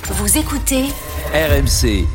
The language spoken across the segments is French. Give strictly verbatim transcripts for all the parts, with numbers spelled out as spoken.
Vous écoutez R M C.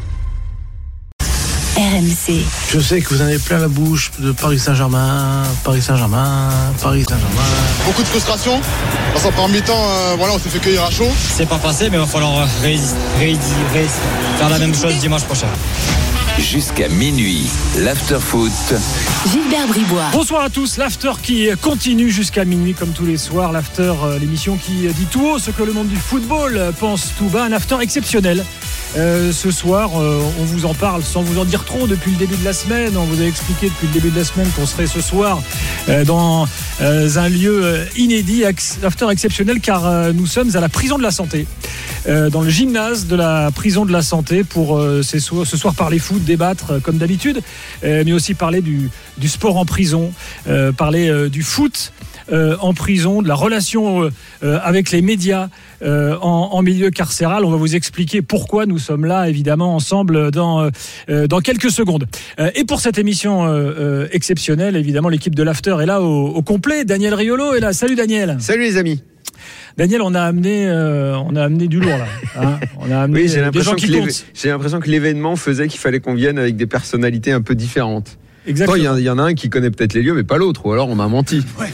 R M C. Je sais que vous en avez plein la bouche de Paris Saint-Germain, Paris Saint-Germain, Paris Saint-Germain. Beaucoup de frustration. Dans sa première mi-temps, euh, voilà, on s'est fait cueillir à chaud. C'est pas passé, mais il va falloir rééditer, rééditer, faire la même chose dimanche prochain. Jusqu'à minuit, l'after-foot. Gilbert Bribois. Bonsoir à tous, l'after qui continue jusqu'à minuit comme tous les soirs. L'after, l'émission qui dit tout haut ce que le monde du football pense tout bas. Un after exceptionnel. Euh, ce soir, euh, on vous en parle sans vous en dire trop depuis le début de la semaine. On vous a expliqué depuis le début de la semaine qu'on serait ce soir euh, dans euh, un lieu inédit, after exceptionnel, car euh, nous sommes à la prison de la Santé, euh, dans le gymnase de la prison de la Santé pour euh, ce soir, ce soir parler foot, débattre euh, comme d'habitude, euh, mais aussi parler du, du sport en prison, euh, parler euh, du foot euh, en prison, de la relation euh, avec les médias euh, en, en milieu carcéral. On va vous expliquer pourquoi nous sommes là, évidemment, ensemble dans, euh, dans quelques secondes. Euh, et pour cette émission euh, euh, exceptionnelle, évidemment, l'équipe de l'After est là au, au complet. Daniel Riolo est là. Salut Daniel. Salut les amis. Daniel, on a amené, euh, on a amené du lourd là. Hein, on a amené oui, j'ai des gens qui comptent. J'ai l'impression que l'événement faisait qu'il fallait qu'on vienne avec des personnalités un peu différentes. Exactement. Il y, y en a un qui connaît peut-être les lieux, mais pas l'autre. Ou alors on m'a menti. Ouais.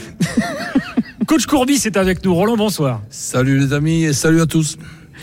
Coach Courbis est avec nous. Roland, bonsoir. Salut les amis et salut à tous.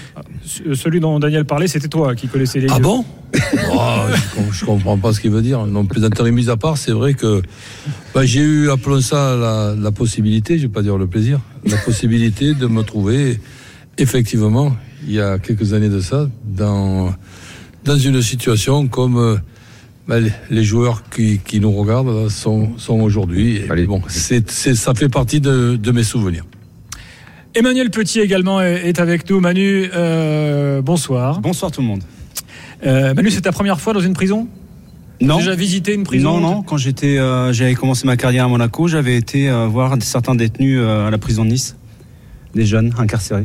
Celui dont Daniel parlait, c'était toi qui connaissais les lieux. Ah bon? Oh, je, je comprends pas ce qu'il veut dire. Non, plaisanterie mise à part, c'est vrai que bah, j'ai eu, appelons ça la, la possibilité, je vais pas dire le plaisir, la possibilité de me trouver effectivement, il y a quelques années de ça, dans, dans une situation comme euh, bah, les, les joueurs qui, qui nous regardent là, sont, sont aujourd'hui. Et, Allez. Bon, c'est, c'est, ça fait partie de, de mes souvenirs. Emmanuel Petit également est avec nous. Manu, euh, bonsoir. Bonsoir tout le monde. Euh, Manu, c'est ta première fois dans une prison ? Non. Tu as déjà visité une prison ? Non, non. Quand j'étais, euh, j'avais commencé ma carrière à Monaco, j'avais été euh, voir certains détenus euh, à la prison de Nice, des jeunes incarcérés.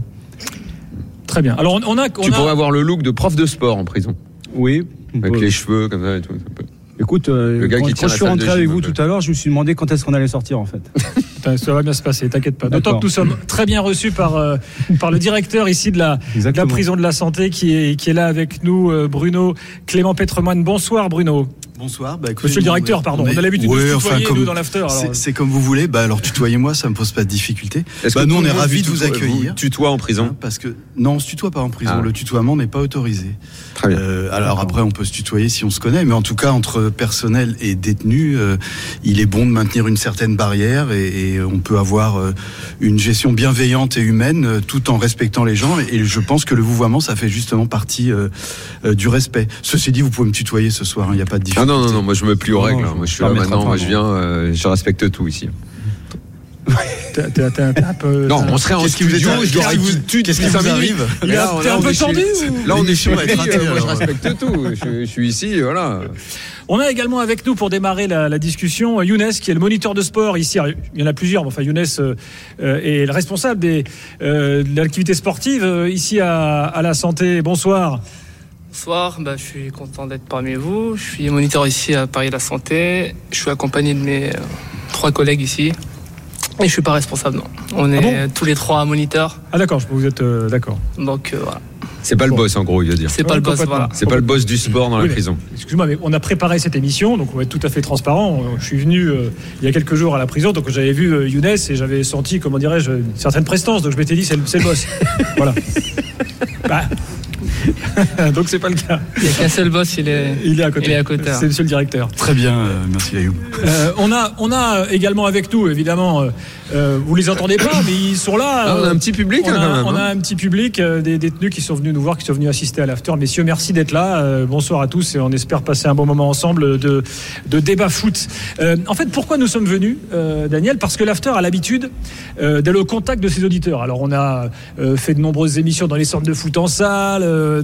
Très bien. Alors on, on a. On tu a... pourrais avoir le look de prof de sport en prison. Oui. Avec peut... les cheveux comme ça et tout. Ça peut... Écoute, euh, le gars quand, qui quand je suis rentré avec vous tout à l'heure, je me suis demandé quand est-ce qu'on allait sortir en fait. Ça va bien se passer, t'inquiète pas. D'accord. D'autant que nous sommes très bien reçus par, euh, par le directeur ici de la, de la prison de la Santé qui est, qui est là avec nous, euh, Bruno Clément Petremoine. Bonsoir Bruno. Bonsoir. Bah, écoutez, Monsieur le directeur, pardon. Mais, on a l'habitude ouais, de se enfin, tutoyer, comme, nous, dans l'after. Alors... C'est, c'est comme vous voulez. Bah, alors, tutoyez-moi, ça me pose pas de difficulté. Est-ce bah, que nous, on est vous ravis de vous tutoie, accueillir. Vous tutoie en prison? Hein, parce que, non, on se tutoie pas en prison. Ah. Le tutoiement n'est pas autorisé. Très bien. Euh, alors après, on peut se tutoyer si on se connaît, mais en tout cas, entre personnel et détenu, euh, il est bon de maintenir une certaine barrière et, et on peut avoir euh, une gestion bienveillante et humaine euh, tout en respectant les gens. Et, et je pense que le vouvoiement, ça fait justement partie euh, euh, du respect. Ceci dit, vous pouvez me tutoyer ce soir, il hein, n'y a pas de difficulté. Ah non, non, non, moi je me plie aux règles. Moi je suis là maintenant, moi je viens, euh, je respecte tout ici. T'es, t'es, t'es, t'es un peu... Non, on serait en studio, je dois tout Qu'est-ce qui vous arrive? T'es un peu tendu? Là on est chez moi, je respecte tout. Je suis ici, voilà. On a également avec nous pour démarrer la, la discussion Younes qui est le moniteur de sport ici. Alors, il y en a plusieurs, mais enfin Younes euh, est le responsable des, euh, de l'activité sportive euh, ici à, à la Santé. Bonsoir. Bonsoir, bah, je suis content d'être parmi vous. Je suis moniteur ici à Paris La Santé. Je suis accompagné de mes euh, trois collègues ici. Et je suis pas responsable, non. On est ah bon tous les trois moniteurs. Ah d'accord, vous êtes euh, d'accord. Donc euh, voilà. C'est pas le boss en gros, il veut dire. C'est pas ouais, le boss, voilà. C'est pas le boss du sport dans oui, la prison. Excuse-moi, mais on a préparé cette émission, donc on va être tout à fait transparent. Je suis venu euh, il y a quelques jours à la prison, donc j'avais vu euh, Younes et j'avais senti, comment dirais-je, une certaine prestance. Donc je m'étais dit, c'est le, c'est le boss. Voilà. Bah. Donc c'est pas le cas. Il n'y a qu'un seul boss, il est, il est à côté. Il est à côté. C'est monsieur le directeur. Très bien, euh, merci Ayoub. Euh, on a, on a également avec nous, évidemment, euh, euh, vous les entendez pas, mais ils sont là. Ah, on a un petit public on a, hein, quand même. On hein. a un petit public, euh, des détenus qui sont venus nous voir, qui sont venus assister à l'after. Messieurs, merci d'être là. Euh, bonsoir à tous et on espère passer un bon moment ensemble de, de débat foot. Euh, en fait, pourquoi nous sommes venus, euh, Daniel ? Parce que l'after a l'habitude euh, d'aller au contact de ses auditeurs. Alors, on a euh, fait de nombreuses émissions dans les centres de foot en salle, euh,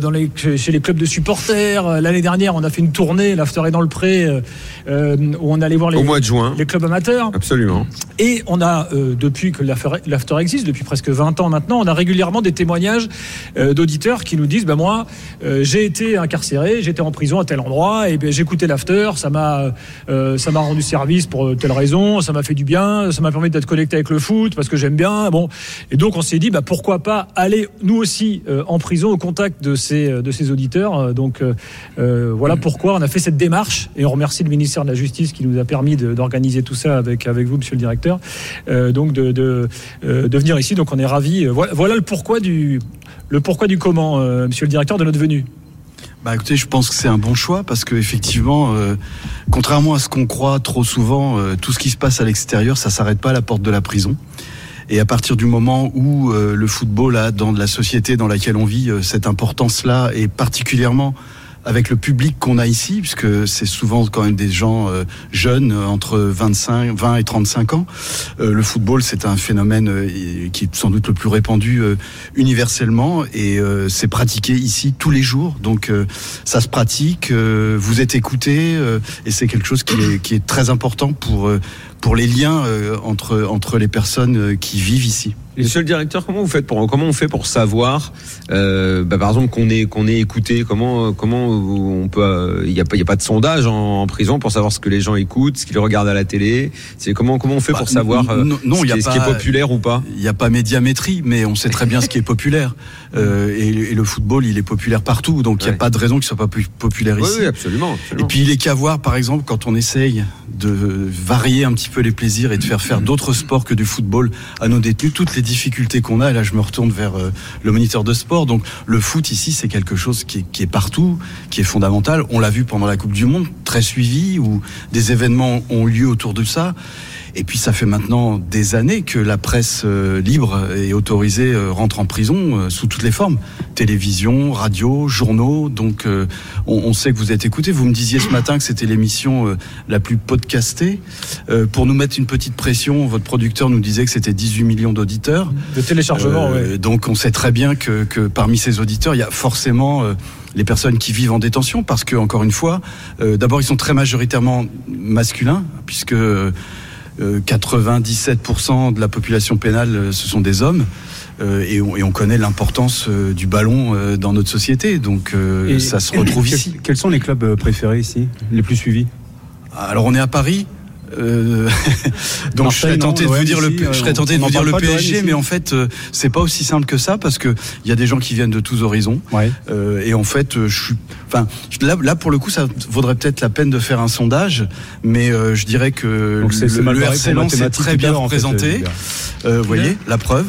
dans les, chez les clubs de supporters. L'année dernière, on a fait une tournée, l'After est dans le Pré, euh, où on allait voir les, au mois de juin. les clubs amateurs. Absolument. Et on a, euh, depuis que l'After existe, depuis presque vingt ans maintenant, on a régulièrement des témoignages euh, d'auditeurs qui nous disent ben moi, euh, j'ai été incarcéré, j'étais en prison à tel endroit, et ben, j'ai écouté l'After, ça m'a, euh, ça m'a rendu service pour telle raison, ça m'a fait du bien, ça m'a permis d'être connecté avec le foot parce que j'aime bien. Bon, et donc on s'est dit bah pourquoi pas aller nous aussi euh, en prison au contact de ces de ces auditeurs. Donc euh, euh, voilà pourquoi on a fait cette démarche, et on remercie le ministère de la Justice qui nous a permis de, d'organiser tout ça avec avec vous, monsieur le directeur. Euh, donc de de, euh, de venir ici. Donc on est ravis. Voilà, voilà le pourquoi du le pourquoi du comment, euh, monsieur le directeur, de notre venue. Bah écoutez, je pense que c'est un bon choix parce que effectivement, euh, contrairement à ce qu'on croit trop souvent, euh, tout ce qui se passe à l'extérieur, ça s'arrête pas à la porte de la prison. Et à partir du moment où euh, le football a, dans la société dans laquelle on vit, euh, cette importance-là, et particulièrement avec le public qu'on a ici, puisque c'est souvent quand même des gens euh, jeunes, entre vingt-cinq, vingt et trente-cinq ans. Euh, le football, c'est un phénomène euh, qui est sans doute le plus répandu euh, universellement, et euh, c'est pratiqué ici tous les jours. Donc euh, ça se pratique, euh, vous êtes écoutés, euh, et c'est quelque chose qui est, qui est très important pour euh, pour les liens euh, entre entre les personnes euh, qui vivent ici. Monsieur le directeur, comment vous faites pour comment on fait pour savoir, euh, bah, par exemple qu'on est qu'on est écouté, comment comment on peut, il euh, y a pas il y a pas de sondage en, en prison pour savoir ce que les gens écoutent, ce qu'ils regardent à la télé. C'est comment comment on fait bah, pour savoir euh, non, non, ce, y a qui est, pas, ce qui est populaire ou pas. Il y a pas médiamétrie, mais on sait très bien ce qui est populaire. Euh, et, et le football, il est populaire partout, donc il ouais. y a pas de raison qu'il soit pas plus populaire ici. Oui, absolument, absolument. Et puis il est qu'à voir, par exemple, quand on essaye de varier un petit peu les plaisirs et de faire faire d'autres sports que du football à nos détenus, toutes les difficultés qu'on a. Et là, je me retourne vers euh, le moniteur de sport. Donc, le foot ici, c'est quelque chose qui est, qui est partout, qui est fondamental. On l'a vu pendant la Coupe du Monde, très suivi, où des événements ont lieu autour de ça. Et puis, ça fait maintenant des années que la presse euh, libre et autorisée euh, rentre en prison euh, sous toutes les formes. Télévision, radio, journaux. Donc, euh, on, on sait que vous êtes écoutés. Vous me disiez ce matin que c'était l'émission euh, la plus podcastée. Euh, pour nous mettre une petite pression, votre producteur nous disait que c'était dix-huit millions d'auditeurs. De téléchargement, euh, oui. Donc, on sait très bien que, que parmi ces auditeurs, il y a forcément euh, les personnes qui vivent en détention. Parce que, encore une fois, euh, d'abord, ils sont très majoritairement masculins, puisque... Euh, Euh, quatre-vingt-dix-sept pour cent de la population pénale, euh, ce sont des hommes, euh, et, on, et on connaît l'importance euh, du ballon euh, dans notre société, donc euh, ça se retrouve quels, ici. Quels sont les clubs préférés ici, les plus suivis? Alors on est à Paris. Euh, donc Marseille, je serais tenté non, de vous dire ici, le, je serais tenté de vous dire le P S G, mais en fait euh, c'est pas aussi simple que ça parce que il y a des gens qui viennent de tous horizons. Ouais. Euh, et en fait, euh, je suis, enfin là, là pour le coup, ça vaudrait peut-être la peine de faire un sondage, mais euh, je dirais que donc c'est, le, c'est le R C Lens est très bien représenté. Vous euh, voyez, la preuve.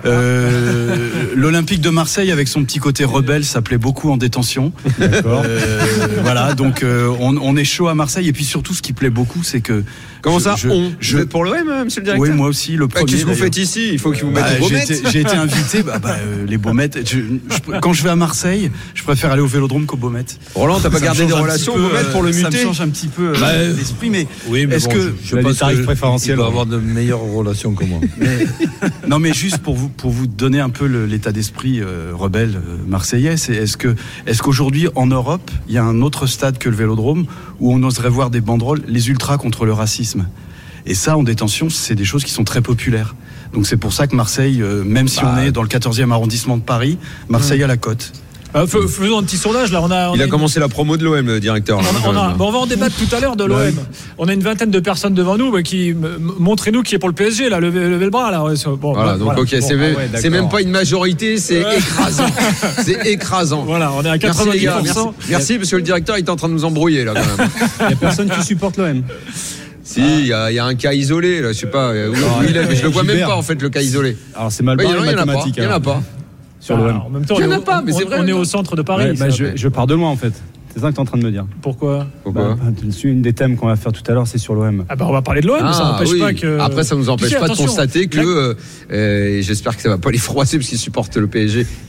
Euh, L'Olympique de Marseille avec son petit côté rebelle, ça plaît beaucoup en détention. D'accord. Euh, voilà, donc euh, on, on est chaud à Marseille, et puis surtout ce qui plaît beaucoup, c'est que comment je, ça je, on je, Vous êtes pour l'O M, monsieur le directeur? Oui, moi aussi, le premier. Bah, qu'est-ce que vous faites ici? Il faut que vous bah, mettez au j'ai, Beaumet. été, j'ai été invité, bah, bah, euh, les Beaumettes. Je, je, quand je vais à Marseille, je préfère aller au Vélodrome qu'au Beaumet. Roland, t'as pas ça gardé des relations au Beaumet pour le muter? Ça me change un petit peu euh, bah, l'esprit, mais, oui, mais est-ce bon, que je, je pense tarifs que préférentiels, il doit avoir de meilleures relations que moi. Mais, non, mais juste pour vous pour vous donner un peu le, l'état d'esprit euh, rebelle euh, marseillais, c'est est-ce que est-ce qu'aujourd'hui en Europe il y a un autre stade que le Vélodrome où on oserait voir des banderoles, les ultras contre le racisme? Et ça, en détention, c'est des choses qui sont très populaires. Donc c'est pour ça que Marseille, euh, même si bah, on est dans le quatorzième arrondissement de Paris, Marseille mmh. a la cote. Euh, faisons un petit sondage là. On a, on il a, a commencé une... la promo de l'O M, le directeur. On, a, on, a, bon, on va en débattre tout à l'heure de l'O M. On a une vingtaine de personnes devant nous. Bah, qui montrez-nous qui est pour le P S G là. Levez, levez le bras là. Bon, voilà. Donc voilà. ok, bon, c'est, ah ouais, c'est même pas une majorité, c'est ouais. écrasant. C'est écrasant. Voilà, on est à quatre-vingt-dix pour cent. Merci, merci parce que le directeur il est en train de nous embrouiller là quand même. Il y a personne qui supporte l'O M. Si, il ah. y, y a un cas isolé là, je sais pas où, où il est, mais je le vois même pas en fait le cas isolé. Alors c'est mal barré les mathématiques. Il y en a pas. Sur l'O M. En même temps, il n'y en a pas, mais c'est vrai. On est au centre de Paris. Ouais, bah, je, je pars de loin en fait. C'est ça que tu es en train de me dire. Pourquoi? Pourquoi bah, Une des thèmes qu'on va faire tout à l'heure, c'est sur l'O M. Ah bah on va parler de l'O M, ah, mais ça n'empêche oui. pas que. Après, ça ne nous empêche pas de constater que, euh, euh, j'espère que ça ne va pas les froisser parce qu'ils supportent le P S G.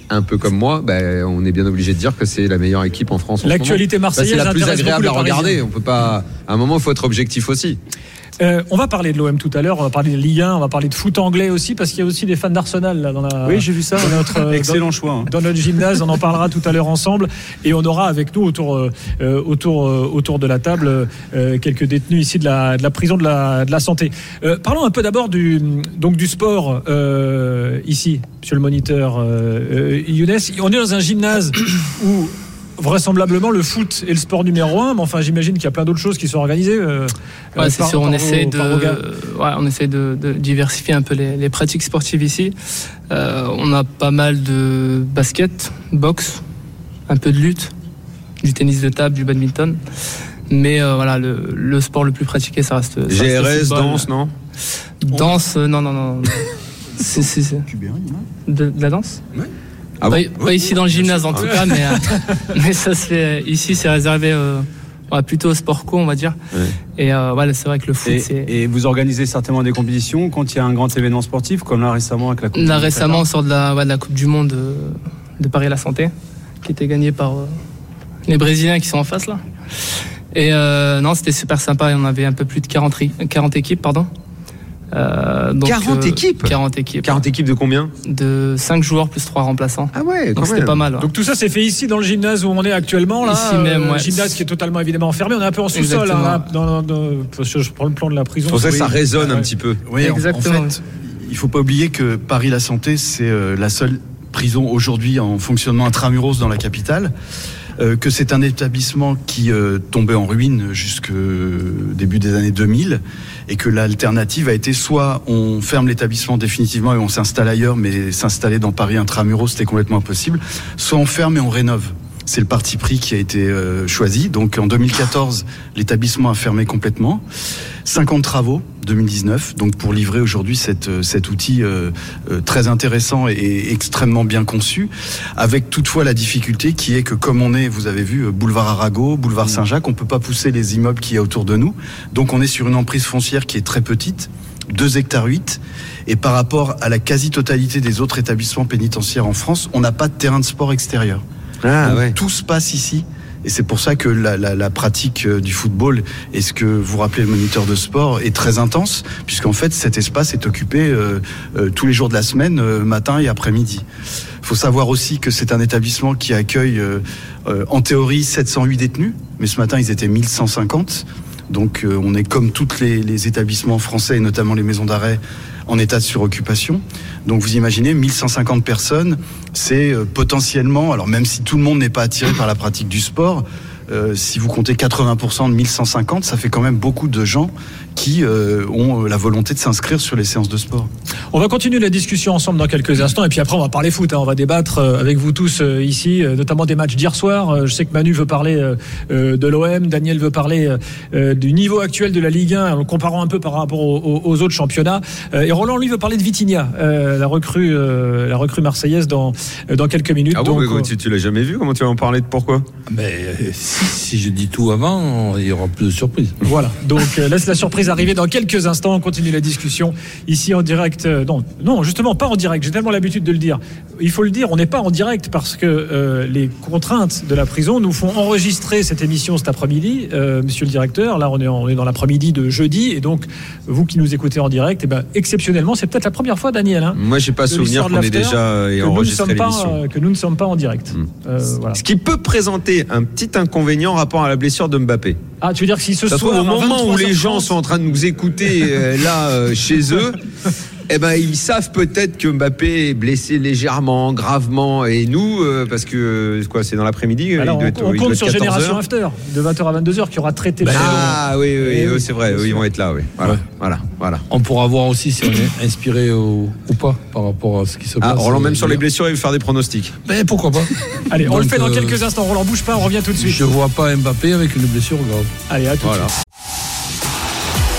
un peu comme moi, ben, on est bien obligé de dire que c'est la meilleure équipe en France. En L'actualité ce moment. marseillaise Ben, c'est la plus intéresse agréable à beaucoup les regarder. Parisiens. On peut pas. À un moment, il faut être objectif aussi. Euh, on va parler de l'O M tout à l'heure, on va parler de Ligue un, on va parler de foot anglais aussi, parce qu'il y a aussi des fans d'Arsenal là, dans la. Oui, j'ai vu ça. Dans notre, euh, Excellent dans, choix. Hein. Dans notre gymnase, on en parlera tout à l'heure ensemble, et on aura avec nous autour, euh, autour, euh, autour de la table euh, quelques détenus ici de la, de la prison de la, de la santé. Euh, parlons un peu d'abord du, donc du sport euh, ici, Monsieur le moniteur euh, Younes. On est dans un gymnase où vraisemblablement le foot est le sport numéro un, mais enfin j'imagine qu'il y a plein d'autres choses qui sont organisées. Euh, ouais, c'est par, sûr, on par essaie vos, de, ouais, on essaie de, de diversifier un peu les, les pratiques sportives ici. Euh, on a pas mal de basket, boxe, un peu de lutte, du tennis de table, du badminton. Mais euh, voilà, le, le sport le plus pratiqué, ça reste. Ça G R S, reste danse, non Danse, euh, non, non, non. c'est, c'est, c'est... De, de la danse ouais. Ah pas, bon pas ici dans le gymnase en tout cas, mais, euh, mais ça se fait ici, c'est réservé euh, ouais, plutôt au sport co, on va dire. Ouais. Et euh, voilà, c'est vrai que le foot, et, c'est. Et vous organisez certainement des compétitions quand il y a un grand événement sportif, comme là récemment avec la Coupe. Là récemment, on sort de la, ouais, de la Coupe du Monde de, de Paris La Santé, qui était gagnée par euh, les Brésiliens qui sont en face là. Et euh, non, c'était super sympa. On avait un peu plus de quarante, quarante équipes, pardon. Euh, donc, quarante euh, équipes quarante équipes. quarante équipes de combien? De cinq joueurs plus trois remplaçants. Ah ouais, quand donc c'était même. pas mal. Ouais. Donc tout ça c'est fait ici dans le gymnase où on est actuellement là. Ici même, ouais. Le gymnase qui est totalement évidemment fermé. On est un peu en sous-sol là, dans, dans, je prends le plan de la prison. C'est pour ça que ça résonne ouais. un petit peu. Oui, exactement. En fait, il faut pas oublier que Paris La Santé, c'est la seule prison aujourd'hui en fonctionnement intramuros dans la capitale. Euh, que c'est un établissement qui euh, tombait en ruine jusqu'au début des années deux mille et que l'alternative a été soit on ferme l'établissement définitivement et on s'installe ailleurs, mais s'installer dans Paris intramuros c'était complètement impossible, soit on ferme et on rénove. C'est le parti pris qui a été euh, choisi. Donc en deux mille quatorze, l'établissement a fermé complètement. cinquante travaux, deux mille dix-neuf, donc pour livrer aujourd'hui cette, cet outil euh, euh, très intéressant et, et extrêmement bien conçu, avec toutefois la difficulté qui est que comme on est, vous avez vu, boulevard Arago, boulevard Saint-Jacques, on ne peut pas pousser les immeubles qu'il y a autour de nous. Donc on est sur une emprise foncière qui est très petite, deux hectares huit, et par rapport à la quasi-totalité des autres établissements pénitentiaires en France, on n'a pas de terrain de sport extérieur. Ah, Donc, ouais. tout se passe ici. Et c'est pour ça que la, la, la pratique du football et ce que vous rappelez le moniteur de sport est très intense, puisqu'en fait cet espace est occupé euh, euh, tous les jours de la semaine, euh, matin et après-midi. Il faut savoir aussi que c'est un établissement qui accueille euh, euh, en théorie sept cent huit détenus, mais ce matin ils étaient mille cent cinquante. Donc euh, on est comme tous les, les établissements français et notamment les maisons d'arrêt en état de suroccupation. Donc vous imaginez, mille cent cinquante personnes, c'est euh, potentiellement, alors même si tout le monde n'est pas attiré par la pratique du sport, euh, si vous comptez quatre-vingts pour cent de mille cent cinquante, ça fait quand même beaucoup de gens qui euh, ont la volonté de s'inscrire sur les séances de sport. On va continuer la discussion ensemble dans quelques instants et puis après on va parler foot, hein. On va débattre avec vous tous euh, ici, euh, notamment des matchs d'hier soir. Euh, je sais que Manu veut parler euh, euh, de l'O M, Daniel veut parler euh, du niveau actuel de la Ligue un, en comparant un peu par rapport aux, aux autres championnats. Euh, et Roland lui veut parler de Vitinha, euh, la recrue, euh, la recrue marseillaise dans dans quelques minutes. Ah bon, Donc, mais, tu, tu l'as jamais vu? Comment tu vas en parler? De pourquoi? Mais si, si je dis tout avant, il y aura plus de surprises. Voilà. Donc euh, laisse la surprise arriver dans quelques instants. On continue la discussion ici en direct. Euh, non, non, justement pas en direct. J'ai tellement l'habitude de le dire. Il faut le dire, on n'est pas en direct parce que euh, les contraintes de la prison nous font enregistrer cette émission cet après-midi, euh, monsieur le directeur. Là, on est, en, on est dans l'après-midi de jeudi, et donc vous qui nous écoutez en direct, eh ben exceptionnellement, c'est peut-être la première fois, Daniel. Hein, Moi, j'ai pas souvenir qu'on ait déjà euh, enregistré l'émission. Pas, que nous ne sommes pas en direct. Mmh. Euh, voilà. Ce qui peut présenter un petit inconvénient en rapport à la blessure de Mbappé. Ah, tu veux dire que si ce ça soir, au moment où les gens sont en train de nous écouter euh, là euh, chez eux, eh ben ils savent peut-être que Mbappé est blessé légèrement, gravement, et nous, euh, parce que quoi, c'est dans l'après-midi. Alors, il on, être, on il compte doit sur être Génération After de vingt heures à vingt-deux heures qui aura traité. Ben, ah oui, oui, oui, oui c'est vrai, oui, ils vont être là, oui. Voilà, ouais. voilà, voilà. On pourra voir aussi si on est inspiré ou, ou pas par rapport à ce qui se passe. Ah, Roland, même sur les blessures, il veut faire des pronostics. Mais pourquoi pas? Allez, on Donc, le fait dans euh, quelques instants. Roland, bouge pas, on revient tout de suite. Je vois pas Mbappé avec une blessure grave. Allez, à tout voilà. de suite.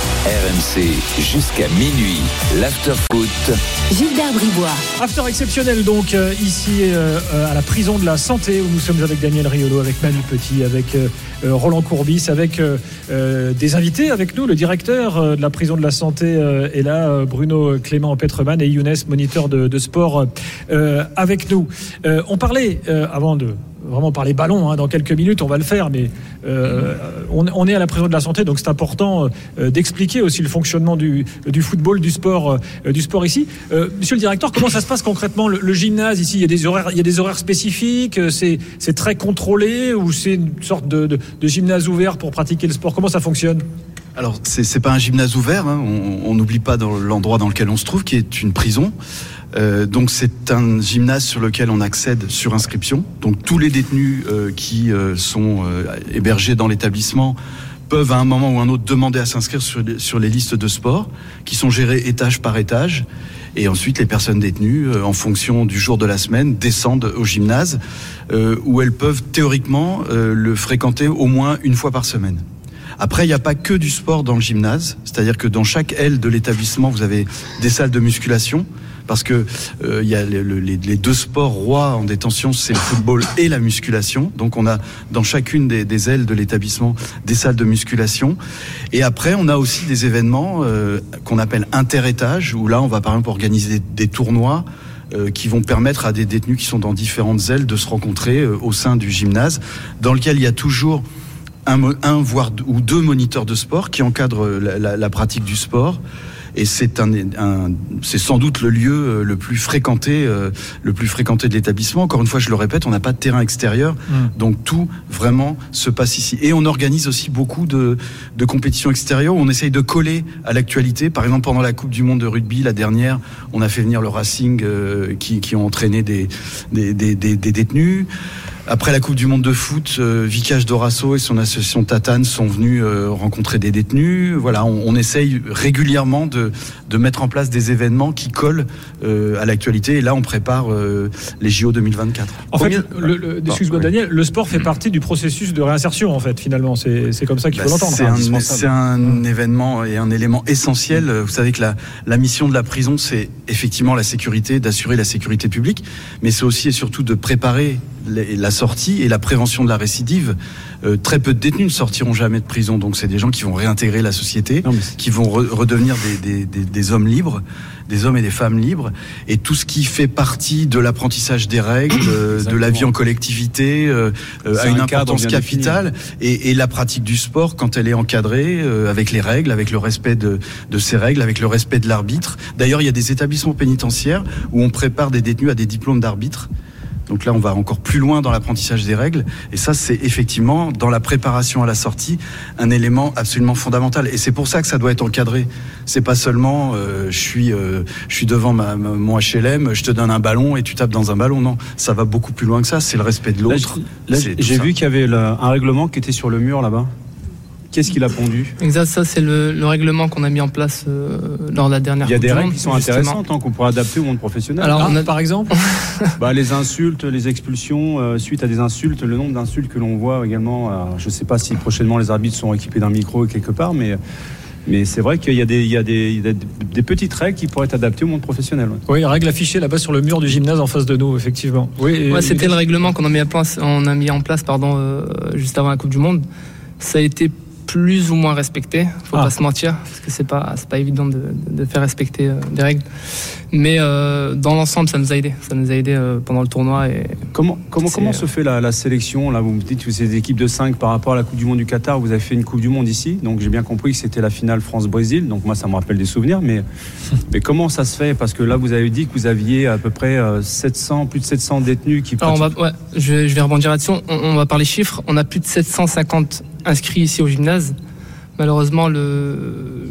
M C jusqu'à minuit. L'Afterfoot. Gilbert Bribois. After exceptionnel donc euh, ici euh, à la prison de la Santé où nous sommes avec Daniel Riolo, avec Manu Petit, avec euh, Roland Courbis, avec euh, euh, des invités avec nous. Le directeur euh, de la prison de la Santé euh, est là, euh, Bruno Clément Petrman, et Younes, moniteur de, de sport euh, avec nous. Euh, on parlait euh, avant de vraiment parler ballon, hein, dans quelques minutes on va le faire, mais euh, on, on est à la prison de la Santé, donc c'est important euh, d'expliquer aussi le fonctionnement du, du football, du sport, euh, du sport ici. Euh, monsieur le directeur, comment ça se passe concrètement le, le gymnase ici? Il y a des horaires, il y a des horaires spécifiques, c'est, c'est très contrôlé, ou c'est une sorte de, de, de gymnase ouvert pour pratiquer le sport? Comment ça fonctionne? Alors, c'est, c'est pas un gymnase ouvert, hein. On n'oublie pas dans l'endroit dans lequel on se trouve, qui est une prison. Euh, donc c'est un gymnase sur lequel on accède sur inscription. Donc tous les détenus euh, qui euh, sont euh, hébergés dans l'établissement peuvent à un moment ou un autre demander à s'inscrire sur les, sur les listes de sport qui sont gérées étage par étage. Et ensuite, les personnes détenues, euh, en fonction du jour de la semaine, descendent au gymnase euh, où elles peuvent théoriquement euh, le fréquenter au moins une fois par semaine. Après, il n'y a pas que du sport dans le gymnase, c'est-à-dire que dans chaque aile de l'établissement, vous avez des salles de musculation. Parce que euh, il y a les, les, les deux sports rois en détention, c'est le football et la musculation. Donc on a dans chacune des, des ailes de l'établissement des salles de musculation. Et après on a aussi des événements euh, qu'on appelle inter-étages, où là on va par exemple organiser des, des tournois euh, qui vont permettre à des détenus qui sont dans différentes ailes de se rencontrer euh, au sein du gymnase, dans lequel il y a toujours un, un voire ou deux moniteurs de sport qui encadrent la, la, la pratique du sport. Et c'est un, un, c'est sans doute le lieu le plus fréquenté, euh, le plus fréquenté de l'établissement. Encore une fois, je le répète, on n'a pas de terrain extérieur, mmh. donc tout vraiment se passe ici. Et on organise aussi beaucoup de, de compétitions extérieures où on essaye de coller à l'actualité. Par exemple, pendant la Coupe du Monde de rugby, la dernière, on a fait venir le Racing euh, qui, qui ont entraîné des, des, des, des, des détenus. Après la Coupe du Monde de foot, euh, Vicage Dorasso et son association Tatane sont venus euh, rencontrer des détenus. Voilà, on, on essaye régulièrement de, de mettre en place des événements qui collent euh, à l'actualité. Et là, on prépare euh, les J O deux mille vingt-quatre. En fait, le, le, excuse-moi Daniel, le sport fait partie du processus de réinsertion, en fait, finalement. C'est, c'est comme ça qu'il faut bah, l'entendre. C'est un, c'est un mmh. événement et un élément essentiel. Vous savez que la, la mission de la prison, c'est effectivement la sécurité, d'assurer la sécurité publique, mais c'est aussi et surtout de préparer la sortie et la prévention de la récidive. Euh, très peu de détenus ne sortiront jamais de prison, donc c'est des gens qui vont réintégrer la société, non, qui vont re- redevenir des, des, des, des hommes libres, des hommes et des femmes libres, et tout ce qui fait partie de l'apprentissage des règles, euh, de la vie en collectivité, euh, a une importance capitale, et, et la pratique du sport, quand elle est encadrée, euh, avec les règles, avec le respect de, de ces règles, avec le respect de l'arbitre. D'ailleurs, il y a des établissements pénitentiaires où on prépare des détenus à des diplômes d'arbitre. Donc là, on va encore plus loin dans l'apprentissage des règles. Et ça, c'est effectivement, dans la préparation à la sortie, un élément absolument fondamental. Et c'est pour ça que ça doit être encadré. C'est pas seulement, euh, je suis, euh, je suis devant ma, ma, mon H L M, je te donne un ballon et tu tapes dans un ballon. Non, ça va beaucoup plus loin que ça. C'est le respect de l'autre. Là, là, j'ai vu qu'il y avait le, un règlement qui était sur le mur là-bas. Qu'est-ce qu'il a pondu? Exact, ça c'est le, le règlement qu'on a mis en place euh, lors de la dernière. Il y a des règles monde, qui sont justement intéressantes hein, qu'on pourrait adapter au monde professionnel. Alors, ah, on a par exemple bah, les insultes, les expulsions euh, suite à des insultes, le nombre d'insultes que l'on voit également. Alors, je ne sais pas si prochainement les arbitres sont équipés d'un micro quelque part, mais. Mais c'est vrai qu'il y a, des, il y a, des, il y a des petites règles qui pourraient être adaptées au monde professionnel. Ouais. Oui, règles affichées là-bas sur le mur du gymnase en face de nous, effectivement. Oui, ouais, c'était le règlement qu'on a mis en place, on a mis en place pardon, euh, juste avant la Coupe du Monde. Ça a été plus ou moins respecté, faut ah. pas se mentir, parce que c'est pas c'est pas évident de, de faire respecter euh, des règles. Mais euh, dans l'ensemble, ça nous a aidé, ça nous a aidé euh, pendant le tournoi. Et comment comment comment se fait la, la sélection là? Vous me dites que c'est des équipes de cinq par rapport à la Coupe du Monde du Qatar. Vous avez fait une Coupe du Monde ici, donc j'ai bien compris que c'était la finale France-Brésil. Donc moi, ça me rappelle des souvenirs. Mais mais comment ça se fait? Parce que là, vous avez dit que vous aviez à peu près sept cents, plus de sept cents détenus qui. Alors on va, ouais, je, je vais rebondir là-dessus. On, on va parler chiffres. On a plus de sept cent cinquante inscrits ici au gymnase. Malheureusement, le...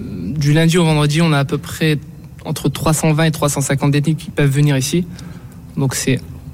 du lundi au vendredi, on a à peu près entre trois cent vingt et trois cent cinquante détenus qui peuvent venir ici. Donc c'est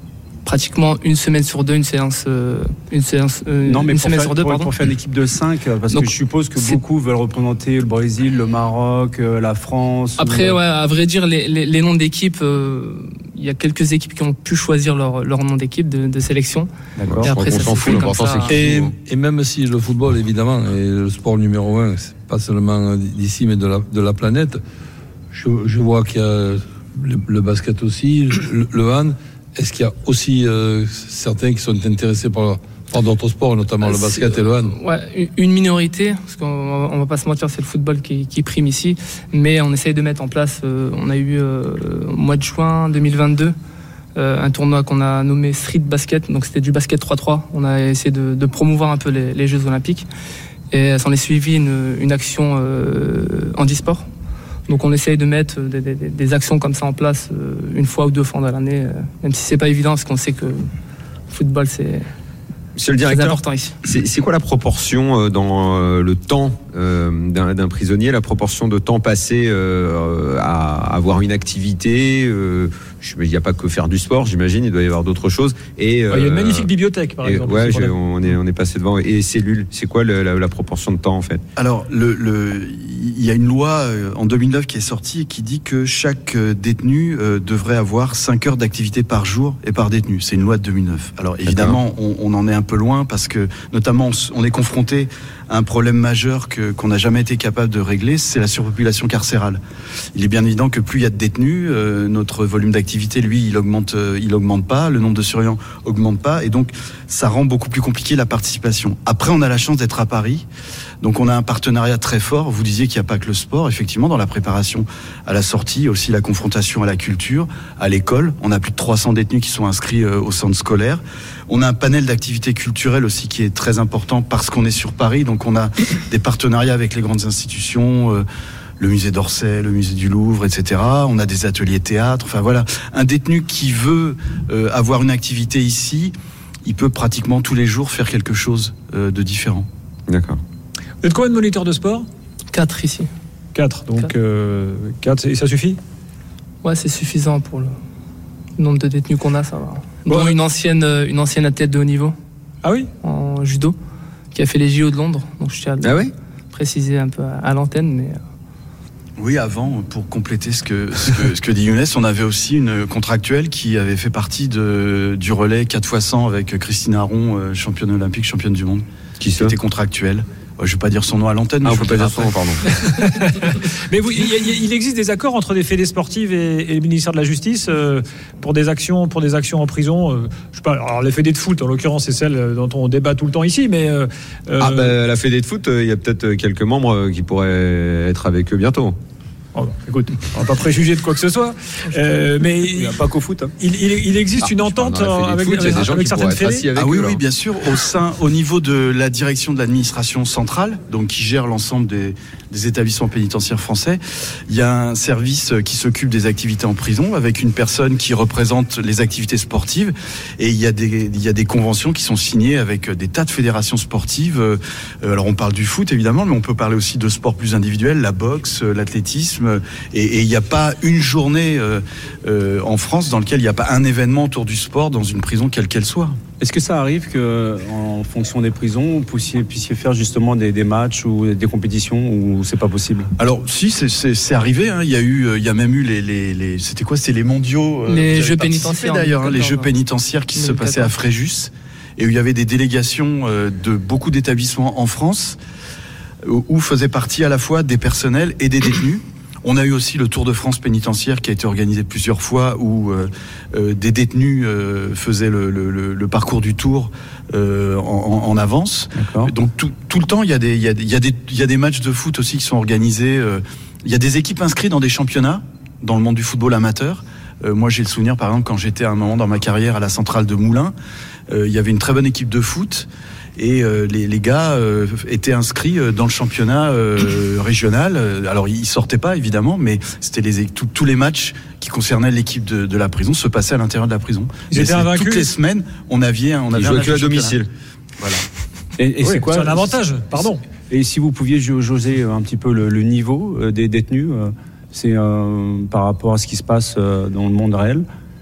pratiquement une semaine sur deux, une séance, euh, une séance, euh, non, mais une pour semaine faire, sur deux, pour, pardon. pour faire une équipe de cinq, parce Donc, que je suppose que c'est- beaucoup veulent représenter le Brésil, le Maroc, euh, la France. Après, ou, ouais, à vrai dire, les, les, les noms d'équipes, euh, il y a quelques équipes qui ont pu choisir leur, leur nom d'équipe de, de sélection. D'accord. Et après, ça s'est fait comme ça. Et, et même si le football, évidemment, est le sport numéro un, c'est pas seulement d'ici, mais de la, de la planète, je, je vois qu'il y a le, le basket aussi, le, le hand. Est-ce qu'il y a aussi euh, certains qui sont intéressés par, par d'autres sports, notamment Euh, le basket c'est- et le hand? Ouais, une minorité, parce qu'on on va pas se mentir, c'est le football qui, qui prime ici, mais on essaye de mettre en place, euh, on a eu euh, au mois de juin deux mille vingt-deux, euh, un tournoi qu'on a nommé Street Basket, donc c'était du basket trois trois, on a essayé de, de promouvoir un peu les, les Jeux Olympiques, et s'en est suivi une, une action euh, handisport. Donc on essaye de mettre des, des, des actions comme ça en place euh, une fois ou deux fois dans l'année, euh, même si c'est pas évident, parce qu'on sait que le football c'est... Monsieur le Très directeur, important ici. c'est, c'est quoi la proportion euh, dans euh, le temps euh, d'un, d'un prisonnier, la proportion de temps passé euh, à avoir une activité euh, je- Il n'y a pas que faire du sport, j'imagine, il doit y avoir d'autres choses. Et, Ouais, il y a une euh, magnifique bibliothèque, par et- exemple. ouais, c'est j'ai- pour la- on, est, on est passé devant. Et cellules, c'est quoi le- la, la proportion de temps en fait? Alors, le, le, il y a une loi euh, en deux mille neuf qui est sortie et qui dit que chaque euh, détenu euh, devrait avoir cinq heures d'activité par jour et par détenu. C'est une loi de deux mille neuf. Alors, évidemment, on, on en est un peu loin parce que, notamment, on, s- on est confronté à un problème majeur que, qu'on n'a jamais été capable de régler, c'est la surpopulation carcérale. Il est bien évident que plus il y a de détenus, euh, notre volume d'activité, lui, il augmente, euh, il augmente pas, le nombre de surveillants augmente pas, et donc ça rend beaucoup plus compliqué la participation. Après, on a la chance d'être à Paris, donc on a un partenariat très fort. Vous disiez qu'il n'y a pas que le sport, effectivement, dans la préparation à la sortie, aussi la confrontation à la culture, à l'école. On a plus de trois cents détenus qui sont inscrits euh, au centre scolaire. On a un panel d'activités culturelles aussi qui est très important parce qu'on est sur Paris, donc on a des partenariats avec les grandes institutions, euh, le musée d'Orsay, le musée du Louvre, et cetera. On a des ateliers théâtre. Enfin voilà, un détenu qui veut euh, avoir une activité ici, il peut pratiquement tous les jours faire quelque chose euh, de différent. D'accord. Vous êtes combien de moniteurs de sport? Quatre ici. Quatre. Donc Quatre. euh, quatre, et ça suffit? Ouais, c'est suffisant pour le nombre de détenus qu'on a, ça va. Dont Ouais. une ancienne, euh, une ancienne athlète de haut niveau Ah oui? en judo, qui a fait les J O de Londres. Donc je tiens à le Ah ouais? préciser un peu à, à l'antenne, mais euh, Oui, avant, pour compléter ce que, ce que, ce que dit Younes, on avait aussi une contractuelle qui avait fait partie de, du relais quatre fois cent avec Christine Aron, euh, championne olympique, championne du monde, Qui qui ça? était contractuelle. Euh, Je ne vais pas dire son nom à l'antenne, mais Ah, on je peut vous pas le dire son nom, dirai pardon. Mais vous, il, y a- il existe des accords entre des fédés sportives et, et le ministère de la Justice euh, pour des actions, pour des actions en prison. Euh, je sais pas. Alors les fédés de foot, en l'occurrence, c'est celle dont on débat tout le temps ici, mais euh, Ah, euh, bah, la Fédé de foot, euh, il y a peut-être quelques membres euh, qui pourraient être avec eux bientôt. oh, écoute, on va pas préjuger de quoi que ce soit. Euh, mais Il n'y a pas qu'au foot. hein. il, il- il existe Ah, une je parle entente dans la Fédé de avec, foot, il y a des avec- gens avec qui certaines pourraient être assis fédés. avec Ah oui, eux, là. oui, bien sûr, au sein, au niveau de la direction de l'administration centrale, donc qui gère l'ensemble des, des établissements pénitentiaires français, il y a un service qui s'occupe des activités en prison avec une personne qui représente les activités sportives, et il y a des, il y a des conventions qui sont signées avec des tas de fédérations sportives. Euh, Alors on parle du foot évidemment, mais on peut parler aussi de sports plus individuels, la boxe, euh, l'athlétisme, et, et il n'y a pas une journée euh, euh, en France dans laquelle il n'y a pas un événement autour du sport dans une prison quelle qu'elle soit. Est-ce que ça arrive que, en fonction des prisons, vous puissiez, puissiez faire justement des, des matchs ou des compétitions, ou c'est pas possible? Alors si, c'est, c'est, c'est arrivé. Hein. Il y a eu, euh, il y a même eu les, les, les c'était quoi? C'était les mondiaux. Les euh, vous avez Jeux participé pénitentiaires en d'ailleurs, hein, les deux mille Jeux quatorze. pénitentiaires qui se passaient à Fréjus, et où il y avait des délégations euh, de beaucoup d'établissements en France, où, où faisaient partie à la fois des personnels et des détenus. On a eu aussi le Tour de France pénitentiaire qui a été organisé plusieurs fois, où euh, euh, des détenus euh, faisaient le, le, le, le parcours du Tour euh, en, en, en avance. D'accord. Donc tout, tout le temps, il y, a des, il, y a, il, y a des, il y a des matchs de foot aussi qui sont organisés. euh, Il y a des équipes inscrites dans des championnats, dans le monde du football amateur. Euh, moi, j'ai le souvenir, par exemple, quand j'étais à un moment dans ma carrière à la centrale de Moulins, euh, il y avait une très bonne équipe de foot. Et euh, les, les gars euh, étaient inscrits euh, dans le championnat euh, régional. Alors ils sortaient pas évidemment, mais c'était les tout- tous les matchs qui concernaient l'équipe de, de la prison se passaient à l'intérieur de la prison. Ils Et étaient c'est- invaincus. Toutes les semaines, on avait un, on avait Ils un jouaient match que à de championnat. domicile. Voilà. Et, et Oui, c'est quoi c'est un avantage. Pardon. Et si vous pouviez ju- jauger un petit peu le, le niveau euh, des détenus, euh, c'est euh, par rapport à ce qui se passe euh, dans le monde réel.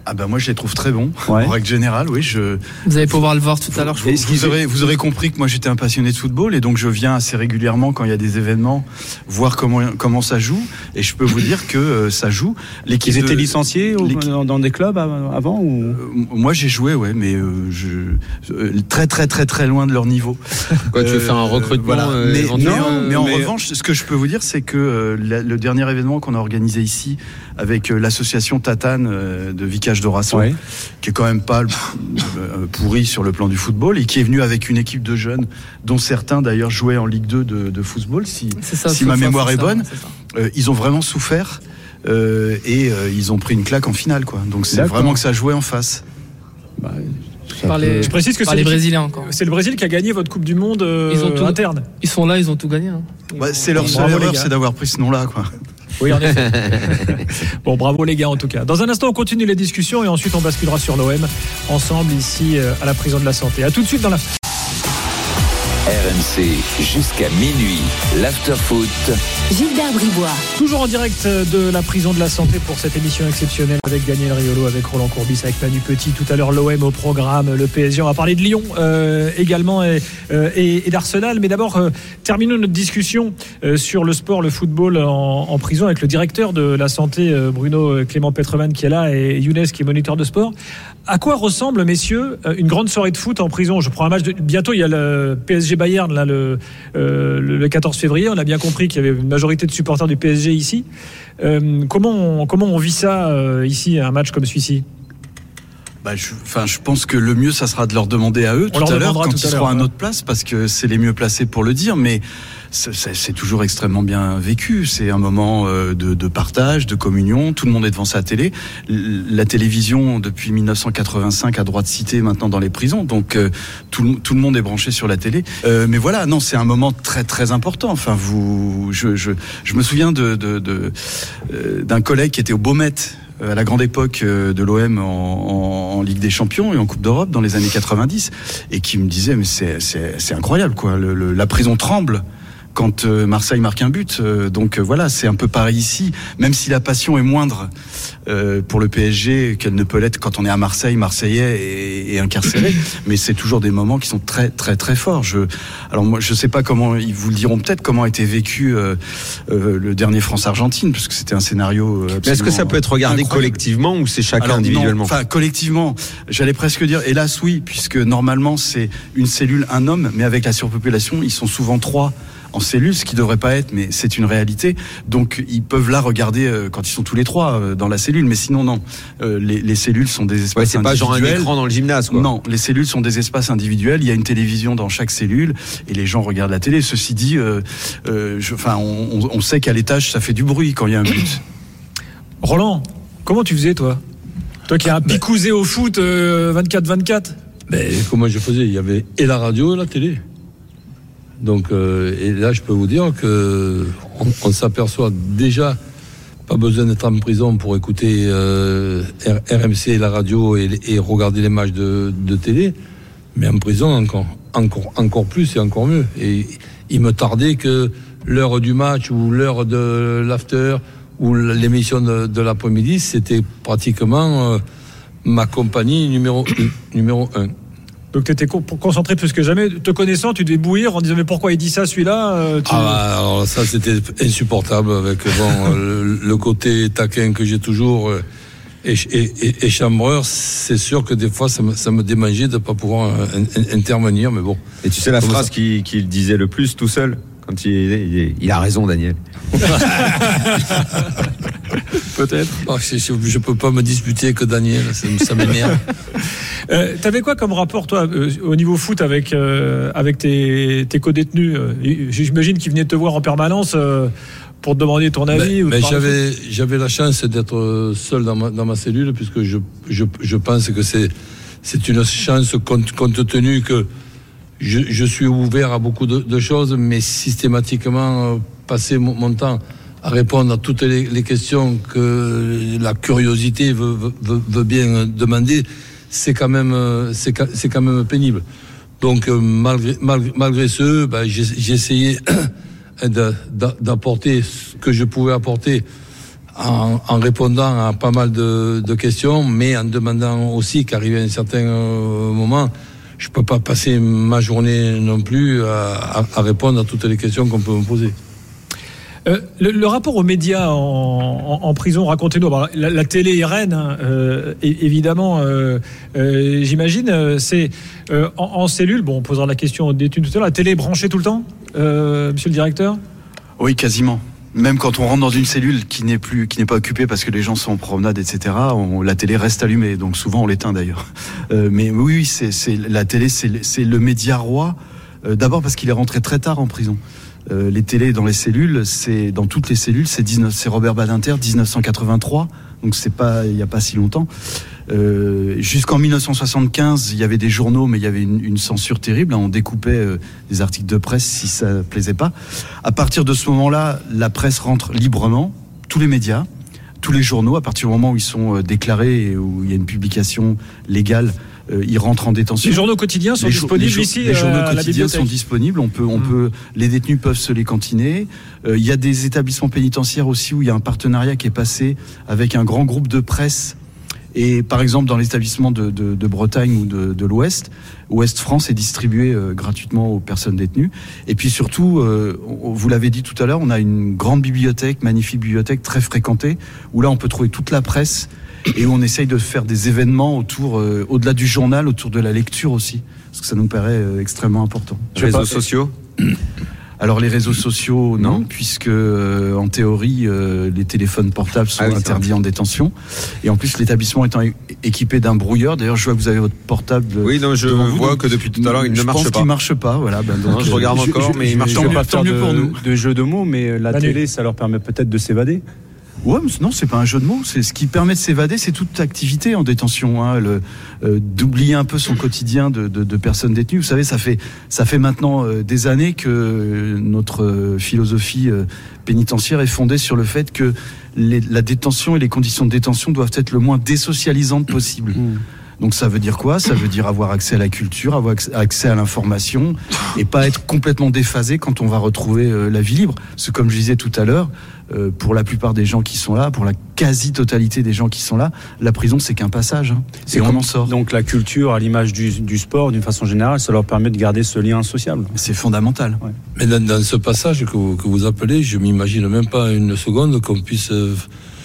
Ah ben moi je les trouve très bons, Ouais. en règle générale, oui. Je... Vous allez pouvoir le voir tout à l'heure, je Et pense. vous aurez, vous aurez compris que moi j'étais un passionné de football et donc je viens assez régulièrement quand il y a des événements voir comment, comment ça joue. Et je peux vous dire que euh, ça joue. L'équipe Ils étaient de- licenciés au- l'équipe- dans, dans des clubs av- avant ou... Euh, moi j'ai joué, ouais, mais euh, je, euh, très très très très loin de leur niveau. Quoi, tu veux Euh, faire un recrutement voilà. euh, mais, éventuellement, non, euh, mais en mais- revanche, ce que je peux vous dire, c'est que euh, la- le dernier événement qu'on a organisé ici avec euh, l'association Tatane euh, de Vicage d'Orasson, Ouais. qui est quand même pas euh, pourri sur le plan du football et qui est venu avec une équipe de jeunes dont certains d'ailleurs jouaient en Ligue deux de, de football, si, C'est ça, si c'est ma ça, mémoire c'est est ça, bonne. c'est ça. Euh, ils ont vraiment souffert euh, et euh, ils ont pris une claque en finale, quoi. Donc c'est D'accord. vraiment que ça jouait en face. Bah, Par les, Je précise que par c'est les l'équipe- Brésiliens encore. C'est le Brésil qui a gagné votre Coupe du Monde euh, Ils ont tout- interne. Ils sont là, ils ont tout gagné. hein. Ils Ouais, ont- c'est leur Bravo, seule les erreur, gars. c'est d'avoir pris ce nom-là, quoi. Oui, en effet. Bon, bravo les gars en tout cas. Dans un instant, on continue les discussions et ensuite on basculera sur l'O M ensemble ici euh, à la prison de la Santé. À tout de suite dans la... R M C jusqu'à minuit, l'after-foot. Gilbert Bribois. Toujours en direct de la prison de la Santé pour cette émission exceptionnelle avec Daniel Riolo, avec Roland Courbis, avec Manu Petit. Tout à l'heure, l'O M au programme, le P S G. On va parler de Lyon euh, également et, euh, et, et d'Arsenal. Mais d'abord, euh, terminons notre discussion euh, sur le sport, le football en, en prison avec le directeur de la Santé, euh, Bruno Clément Petreman, qui est là, et Younes, qui est moniteur de sport. À quoi ressemble, messieurs, une grande soirée de foot en prison? Je prends un match de... Bientôt, il y a le P S G Bayern, là, le, euh, le quatorze février. On a bien compris qu'il y avait une majorité de supporters du P S G ici. Euh, comment, on, comment on vit ça euh, ici, un match comme celui-ci? Bah, je, enfin, je pense que le mieux, ça sera de leur demander à eux On tout leur à l'heure demandera quand tout ils à seront l'heure, à ouais. notre place, parce que c'est les mieux placés pour le dire. Mais c'est, c'est, c'est toujours extrêmement bien vécu. C'est un moment euh, de, de partage, de communion. Tout le monde est devant sa télé. L- La télévision, depuis mille neuf cent quatre-vingt-cinq, a droit de citer maintenant dans les prisons. Donc euh, tout, le- tout le monde est branché sur la télé. Euh, mais voilà, non, c'est un moment très très important. Enfin, vous, je, je, je me souviens de, de, de euh, d'un collègue qui était au Beaumet à la grande époque de l'O M en, en, en Ligue des Champions et en Coupe d'Europe dans les années quatre-vingt-dix, et qui me disait mais c'est, c'est, c'est incroyable quoi, le, le, la prison tremble quand euh, Marseille marque un but. Euh, donc euh, voilà, c'est un peu pareil ici, même si la passion est moindre euh, pour le P S G qu'elle ne peut l'être quand on est à Marseille, Marseillais et, et incarcéré, mais c'est toujours des moments qui sont très très très forts. Je, alors moi je sais pas comment, ils vous le diront peut-être, comment a été vécu euh, euh, le dernier France-Argentine, parce que c'était un scénario absolument. Mais est-ce que ça peut être regardé incroyable. collectivement ou c'est chacun Alors, non, individuellement? Enfin, collectivement, j'allais presque dire, hélas oui, puisque normalement c'est une cellule, un homme, mais avec la surpopulation, ils sont souvent trois en cellule, ce qui devrait pas être, mais c'est une réalité. Donc ils peuvent là regarder euh, quand ils sont tous les trois euh, dans la cellule, mais sinon non. Euh, les, les cellules sont des espaces Ouais, c'est pas genre un individuels. écran dans le gymnase, quoi. Non, les cellules sont des espaces individuels. Il y a une télévision dans chaque cellule et les gens regardent la télé. Ceci dit, euh, euh, je, enfin, on, on, on sait qu'à l'étage ça fait du bruit quand il y a un but. Roland, comment tu faisais toi? Toi qui as un picousé au foot euh, vingt-quatre vingt-quatre. Ben, comment je faisais? Il y avait et la radio et la télé. Donc, euh, et là, je peux vous dire que on, on s'aperçoit déjà, pas besoin d'être en prison pour écouter euh, R- RMC, la radio et, et regarder les matchs de, de télé, mais en prison encore, encore, encore plus et encore mieux. Et il me tardait que l'heure du match ou l'heure de l'after ou l'émission de, de l'après-midi, c'était pratiquement euh, ma compagnie numéro, numéro un. Donc tu étais concentré plus que jamais. Te connaissant, tu devais bouillir en disant mais pourquoi il dit ça celui-là euh, tu... Ah bah, alors ça c'était insupportable avec bon, le, le côté taquin que j'ai toujours euh, et, et, et chambreur. C'est sûr que des fois ça me, ça me démangeait de ne pas pouvoir euh, intervenir, mais bon. Et tu sais la Comme phrase ça. qu'il qu'il disait le plus tout seul quand il, il, il a raison, Daniel. Peut-être. Oh, je, je, je peux pas me disputer que Daniel, ça, ça m'énerve. Euh, T'avais quoi comme rapport, toi, euh, au niveau foot avec, euh, avec tes, tes co-détenus euh, J'imagine qu'ils venaient te voir en permanence euh, pour te demander ton avis. Mais, ou te mais parler j'avais, foot. j'avais la chance d'être seul dans ma, dans ma cellule, puisque je, je, je pense que c'est, c'est une chance compte, compte tenu que je, je suis ouvert à beaucoup de, de choses, mais systématiquement euh, passer mon, mon temps à répondre à toutes les, les questions que la curiosité veut, veut, veut bien demander, c'est quand même, c'est, c'est quand même pénible. Donc malgré, malgré, malgré ce, ben, j'ai, j'ai essayé de, d'apporter ce que je pouvais apporter en, en répondant à pas mal de, de questions, mais en demandant aussi qu'arrivé à un certain euh, moment, je peux pas passer ma journée non plus à, à, à répondre à toutes les questions qu'on peut me poser. Euh, le, le rapport aux médias en, en, en prison, racontez-nous. Alors, la, la télé est reine, hein, euh, évidemment, euh, euh, j'imagine. Euh, c'est euh, en, en cellule. Bon, on posera la question aux détenus tout à l'heure. La télé est branchée tout le temps, euh, monsieur le directeur ? Oui, quasiment. Même quand on rentre dans une cellule qui n'est plus, qui n'est pas occupée parce que les gens sont en promenade, et cetera, on, la télé reste allumée. Donc souvent on l'éteint d'ailleurs. Euh, mais oui, oui, c'est, c'est la télé, c'est, c'est le média roi. Euh, d'abord parce qu'il est rentré très tard en prison. Euh, les télés dans les cellules, c'est dans toutes les cellules, c'est, dix-neuf, c'est Robert Badinter, dix-neuf cent quatre-vingt-trois. Donc c'est pas, il y a pas si longtemps. Euh, jusqu'en mille neuf cent soixante-quinze, il y avait des journaux, mais il y avait une, une censure terrible. Hein, on découpait euh, des articles de presse si ça plaisait pas. À partir de ce moment-là, la presse rentre librement, tous les médias, tous les journaux. À partir du moment où ils sont euh, déclarés et où il y a une publication légale, euh, ils rentrent en détention. Les journaux quotidiens sont les disponibles jo- les ici. Les journaux euh, à la quotidiens bibliothèque. sont disponibles. On peut, on mmh. peut, les détenus peuvent se les cantiner. Euh, il y a des établissements pénitentiaires aussi où il y a un partenariat qui est passé avec un grand groupe de presse. Et par exemple, dans l'établissement de, de, de Bretagne ou de, de l'Ouest, Ouest France est distribué euh, gratuitement aux personnes détenues. Et puis surtout, euh, vous l'avez dit tout à l'heure, on a une grande bibliothèque, magnifique bibliothèque, très fréquentée, où là on peut trouver toute la presse et où on essaye de faire des événements autour, euh, au-delà du journal, autour de la lecture aussi, parce que ça nous paraît euh, extrêmement important. Réseaux pas... sociaux Alors les réseaux sociaux, non, non. puisque euh, en théorie, euh, les téléphones portables sont ah oui, interdits en détention. Et en plus, l'établissement étant é- équipé d'un brouilleur, d'ailleurs, je vois que vous avez votre portable. Oui, non, je vous, vois donc, que depuis tout à l'heure, il ne marche pas. Je pense qu'il marche pas, voilà. Ben donc, non, je regarde euh, encore, je, mais je, il marche pas. Je ne vais pas faire mieux de, pour nous. de jeu de mots, mais la Allez. télé, ça leur permet peut-être de s'évader. Ouais, mais non, c'est pas un jeu de mots. C'est ce qui permet de s'évader, c'est toute activité en détention, hein, le, euh, d'oublier un peu son quotidien de, de, de personnes détenues. Vous savez, ça fait ça fait maintenant euh, des années que notre euh, philosophie euh, pénitentiaire est fondée sur le fait que les, la détention et les conditions de détention doivent être le moins désocialisantes possible. Mmh. Donc ça veut dire quoi ? Ça veut dire avoir accès à la culture, avoir accès à l'information et pas être complètement déphasé quand on va retrouver euh, la vie libre. Parce que comme je disais tout à l'heure, euh, pour la plupart des gens qui sont là, pour la quasi-totalité des gens qui sont là, la prison c'est qu'un passage. Hein, c'est et on comme, en sort. Donc la culture, à l'image du, du sport, d'une façon générale, ça leur permet de garder ce lien sociable. C'est fondamental. Ouais. Mais dans, dans ce passage que vous, que vous appelez, je m'imagine même pas une seconde qu'on puisse... Euh,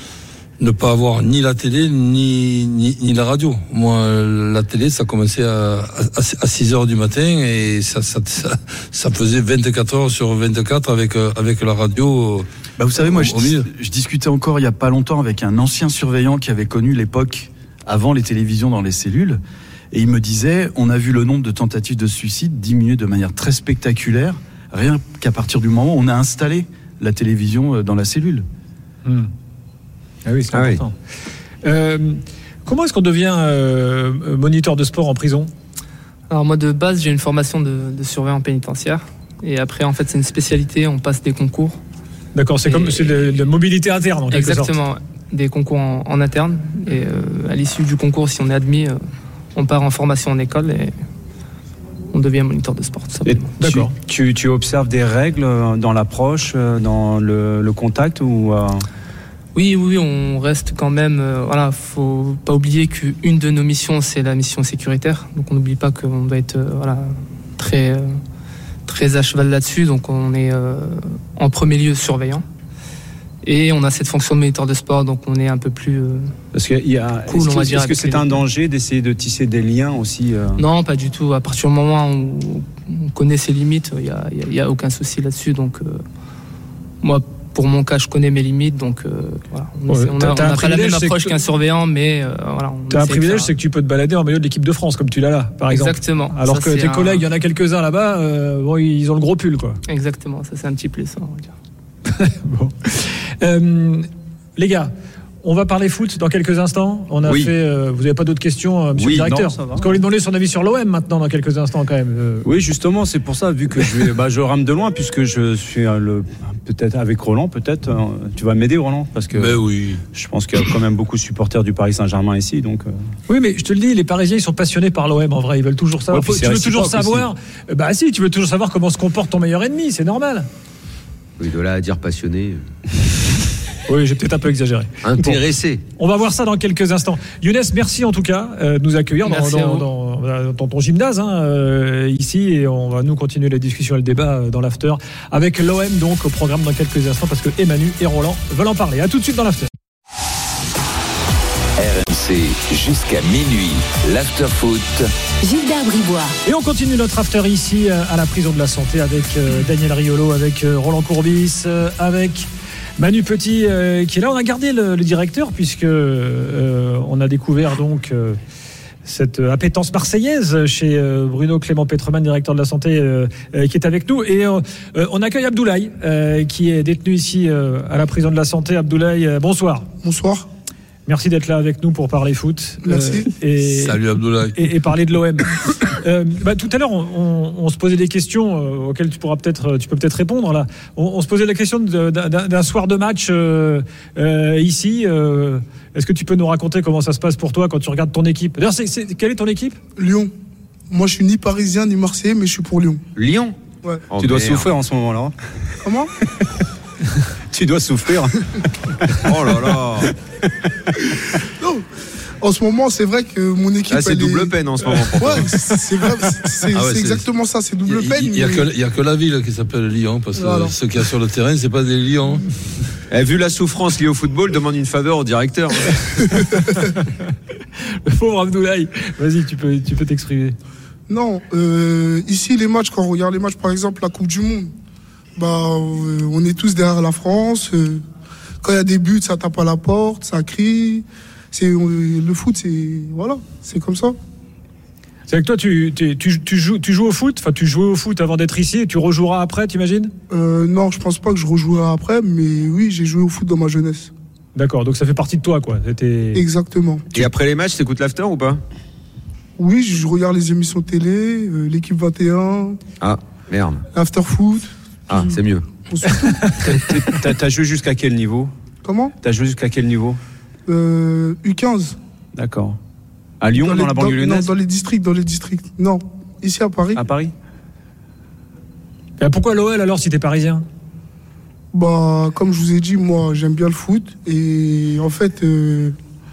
ne pas avoir ni la télé ni, ni, ni la radio. Moi, la télé, ça commençait à, à, à six heures du matin et ça, ça, ça, ça faisait vingt-quatre heures sur vingt-quatre avec, avec la radio. Bah vous savez, moi, je, dis, je discutais encore il y a pas longtemps avec un ancien surveillant qui avait connu l'époque avant les télévisions dans les cellules. Et il me disait, on a vu le nombre de tentatives de suicide diminuer de manière très spectaculaire, rien qu'à partir du moment où on a installé la télévision dans la cellule. Mmh. Ah oui, c'est ah important. Oui. Euh, comment est-ce qu'on devient euh, moniteur de sport en prison ? Alors moi, de base, j'ai une formation de, de surveillant pénitentiaire. Et après, en fait, c'est une spécialité, on passe des concours. D'accord, c'est et comme c'est de la mobilité interne, en quelque sorte. Exactement, des concours en, en interne. Et euh, à l'issue du concours, si on est admis, euh, on part en formation en école et on devient moniteur de sport. D'accord. Tu, tu, tu observes des règles dans l'approche, dans le, le contact ou euh... Oui, oui, on reste quand même. Euh, voilà, faut pas oublier qu'une de nos missions, c'est la mission sécuritaire. Donc, on n'oublie pas qu'on doit être euh, voilà, très, euh, très à cheval là-dessus. Donc, on est euh, en premier lieu surveillant. Et on a cette fonction de moniteur de sport, donc on est un peu plus euh, Parce qu'il y a, cool, est-ce on va que, dire. Est-ce que c'est un danger d'essayer de tisser des liens aussi euh... Non, pas du tout. À partir du moment où on connaît ses limites, il n'y a, y a aucun souci là-dessus. Donc, euh, moi, pour mon cas, je connais mes limites, donc euh, voilà. On ouais, n'a pas la même approche qu'un surveillant, mais euh, voilà. T'as un privilège, c'est que tu peux te balader en milieu de l'équipe de France, comme tu l'as là, par exemple. Exactement. Alors ça, que tes un... collègues, il y en a quelques-uns là-bas, euh, bon, ils ont le gros pull, quoi. Exactement, ça c'est un petit plus, on va dire. Bon. Euh, les gars, on va parler foot dans quelques instants. On a oui. fait. Euh, vous n'avez pas d'autres questions, euh, monsieur oui, le directeur ? Non, Parce qu'on lui demander son avis sur l'O M maintenant dans quelques instants quand même. Euh... Oui, justement, c'est pour ça, vu que je, vais, bah, je rame de loin, puisque je suis euh, le peut-être avec Roland, peut-être. Euh, tu vas m'aider, Roland, parce que. Ben oui. Je pense qu'il y a quand même beaucoup de supporters du Paris Saint-Germain ici, donc. Euh... Oui, mais je te le dis, les Parisiens, ils sont passionnés par l'O M. En vrai, ils veulent toujours savoir. Ouais, tu veux toujours savoir. Euh, bah si, tu veux toujours savoir comment se comporte ton meilleur ennemi, c'est normal. Oui, de là à dire passionné. Oui, j'ai peut-être un peu exagéré. Intéressé. Bon, on va voir ça dans quelques instants. Younes, merci en tout cas euh, de nous accueillir dans, dans, dans, dans ton gymnase hein, euh, ici, et on va nous continuer la discussion et le débat euh, dans l'after avec l'O M donc au programme dans quelques instants parce que Emmanuel et Roland veulent en parler. À tout de suite dans l'after. R M C jusqu'à minuit, l'after-foot. Gilbert Bribois. Et on continue notre after ici à la prison de la Santé avec euh, Daniel Riolo, avec euh, Roland Courbis, euh, avec Manu Petit euh, qui est là. On a gardé le, le directeur puisque euh, on a découvert donc euh, cette appétence marseillaise chez euh, Bruno Clément Petrman, directeur de la santé, euh, euh, qui est avec nous. Et euh, on accueille Abdoulaye euh, qui est détenu ici euh, à la prison de la Santé. Abdoulaye, euh, bonsoir. Bonsoir. Merci d'être là avec nous pour parler foot. Merci. Euh, et, Salut Abdoulaye. Et, et parler de l'O M. euh, bah, tout à l'heure, on, on, on se posait des questions euh, auxquelles tu pourras peut-être, tu peux peut-être répondre là. On, on se posait la question de, d'un, d'un soir de match euh, euh, ici. Euh, est-ce que tu peux nous raconter comment ça se passe pour toi quand tu regardes ton équipe ? D'ailleurs, c'est, c'est, quelle est ton équipe ? Lyon. Moi, je suis ni parisien ni marseillais, mais je suis pour Lyon. Lyon ? Ouais. Oh, tu dois merde. souffrir en ce moment-là. Comment ? Tu dois souffrir. Oh là là. Non. En ce moment, c'est vrai que mon équipe. Ah, c'est double est... peine en ce moment. Pour ouais, c'est, c'est, vrai, c'est, c'est, ah ouais, c'est, c'est exactement ça, c'est double il, peine. Il n'y mais... a, a que la ville qui s'appelle Lyon, parce que voilà. Ceux qu'il y a sur le terrain, c'est pas des Lions. Eh, vu la souffrance liée au football, demande une faveur au directeur. Le pauvre Abdoulaye. Vas-y, tu peux, tu peux t'exprimer. Non, euh, ici, les matchs, quand on regarde les matchs, par exemple, la Coupe du Monde, bah, euh, on est tous derrière la France. Euh, quand il y a des buts, ça tape à la porte, ça crie. C'est, euh, le foot, c'est, voilà, c'est comme ça. C'est que toi, tu, tu, tu, tu, joues, tu joues au foot, enfin, tu jouais au foot avant d'être ici et tu rejoueras après, t'imagines ? euh, Non, je pense pas que je rejouerai après, mais oui, j'ai joué au foot dans ma jeunesse. D'accord, donc ça fait partie de toi, quoi. C'était... Exactement. Et après les matchs, t'écoutes l'after ou pas ? Oui, je regarde les émissions télé, euh, l'équipe vingt et un. Ah, merde. After foot. Ah, c'est mieux. t'as, t'as joué jusqu'à quel niveau ? Comment ? T'as joué jusqu'à quel niveau ? euh, U quinze. D'accord. À Lyon, dans, dans, les, la banlieue lyonnaise ? Non, dans les districts, dans les districts. Non, ici à Paris. À Paris ? Et pourquoi l'O L alors si t'es parisien ? Bah, comme je vous ai dit, moi j'aime bien le foot. Et en fait, euh,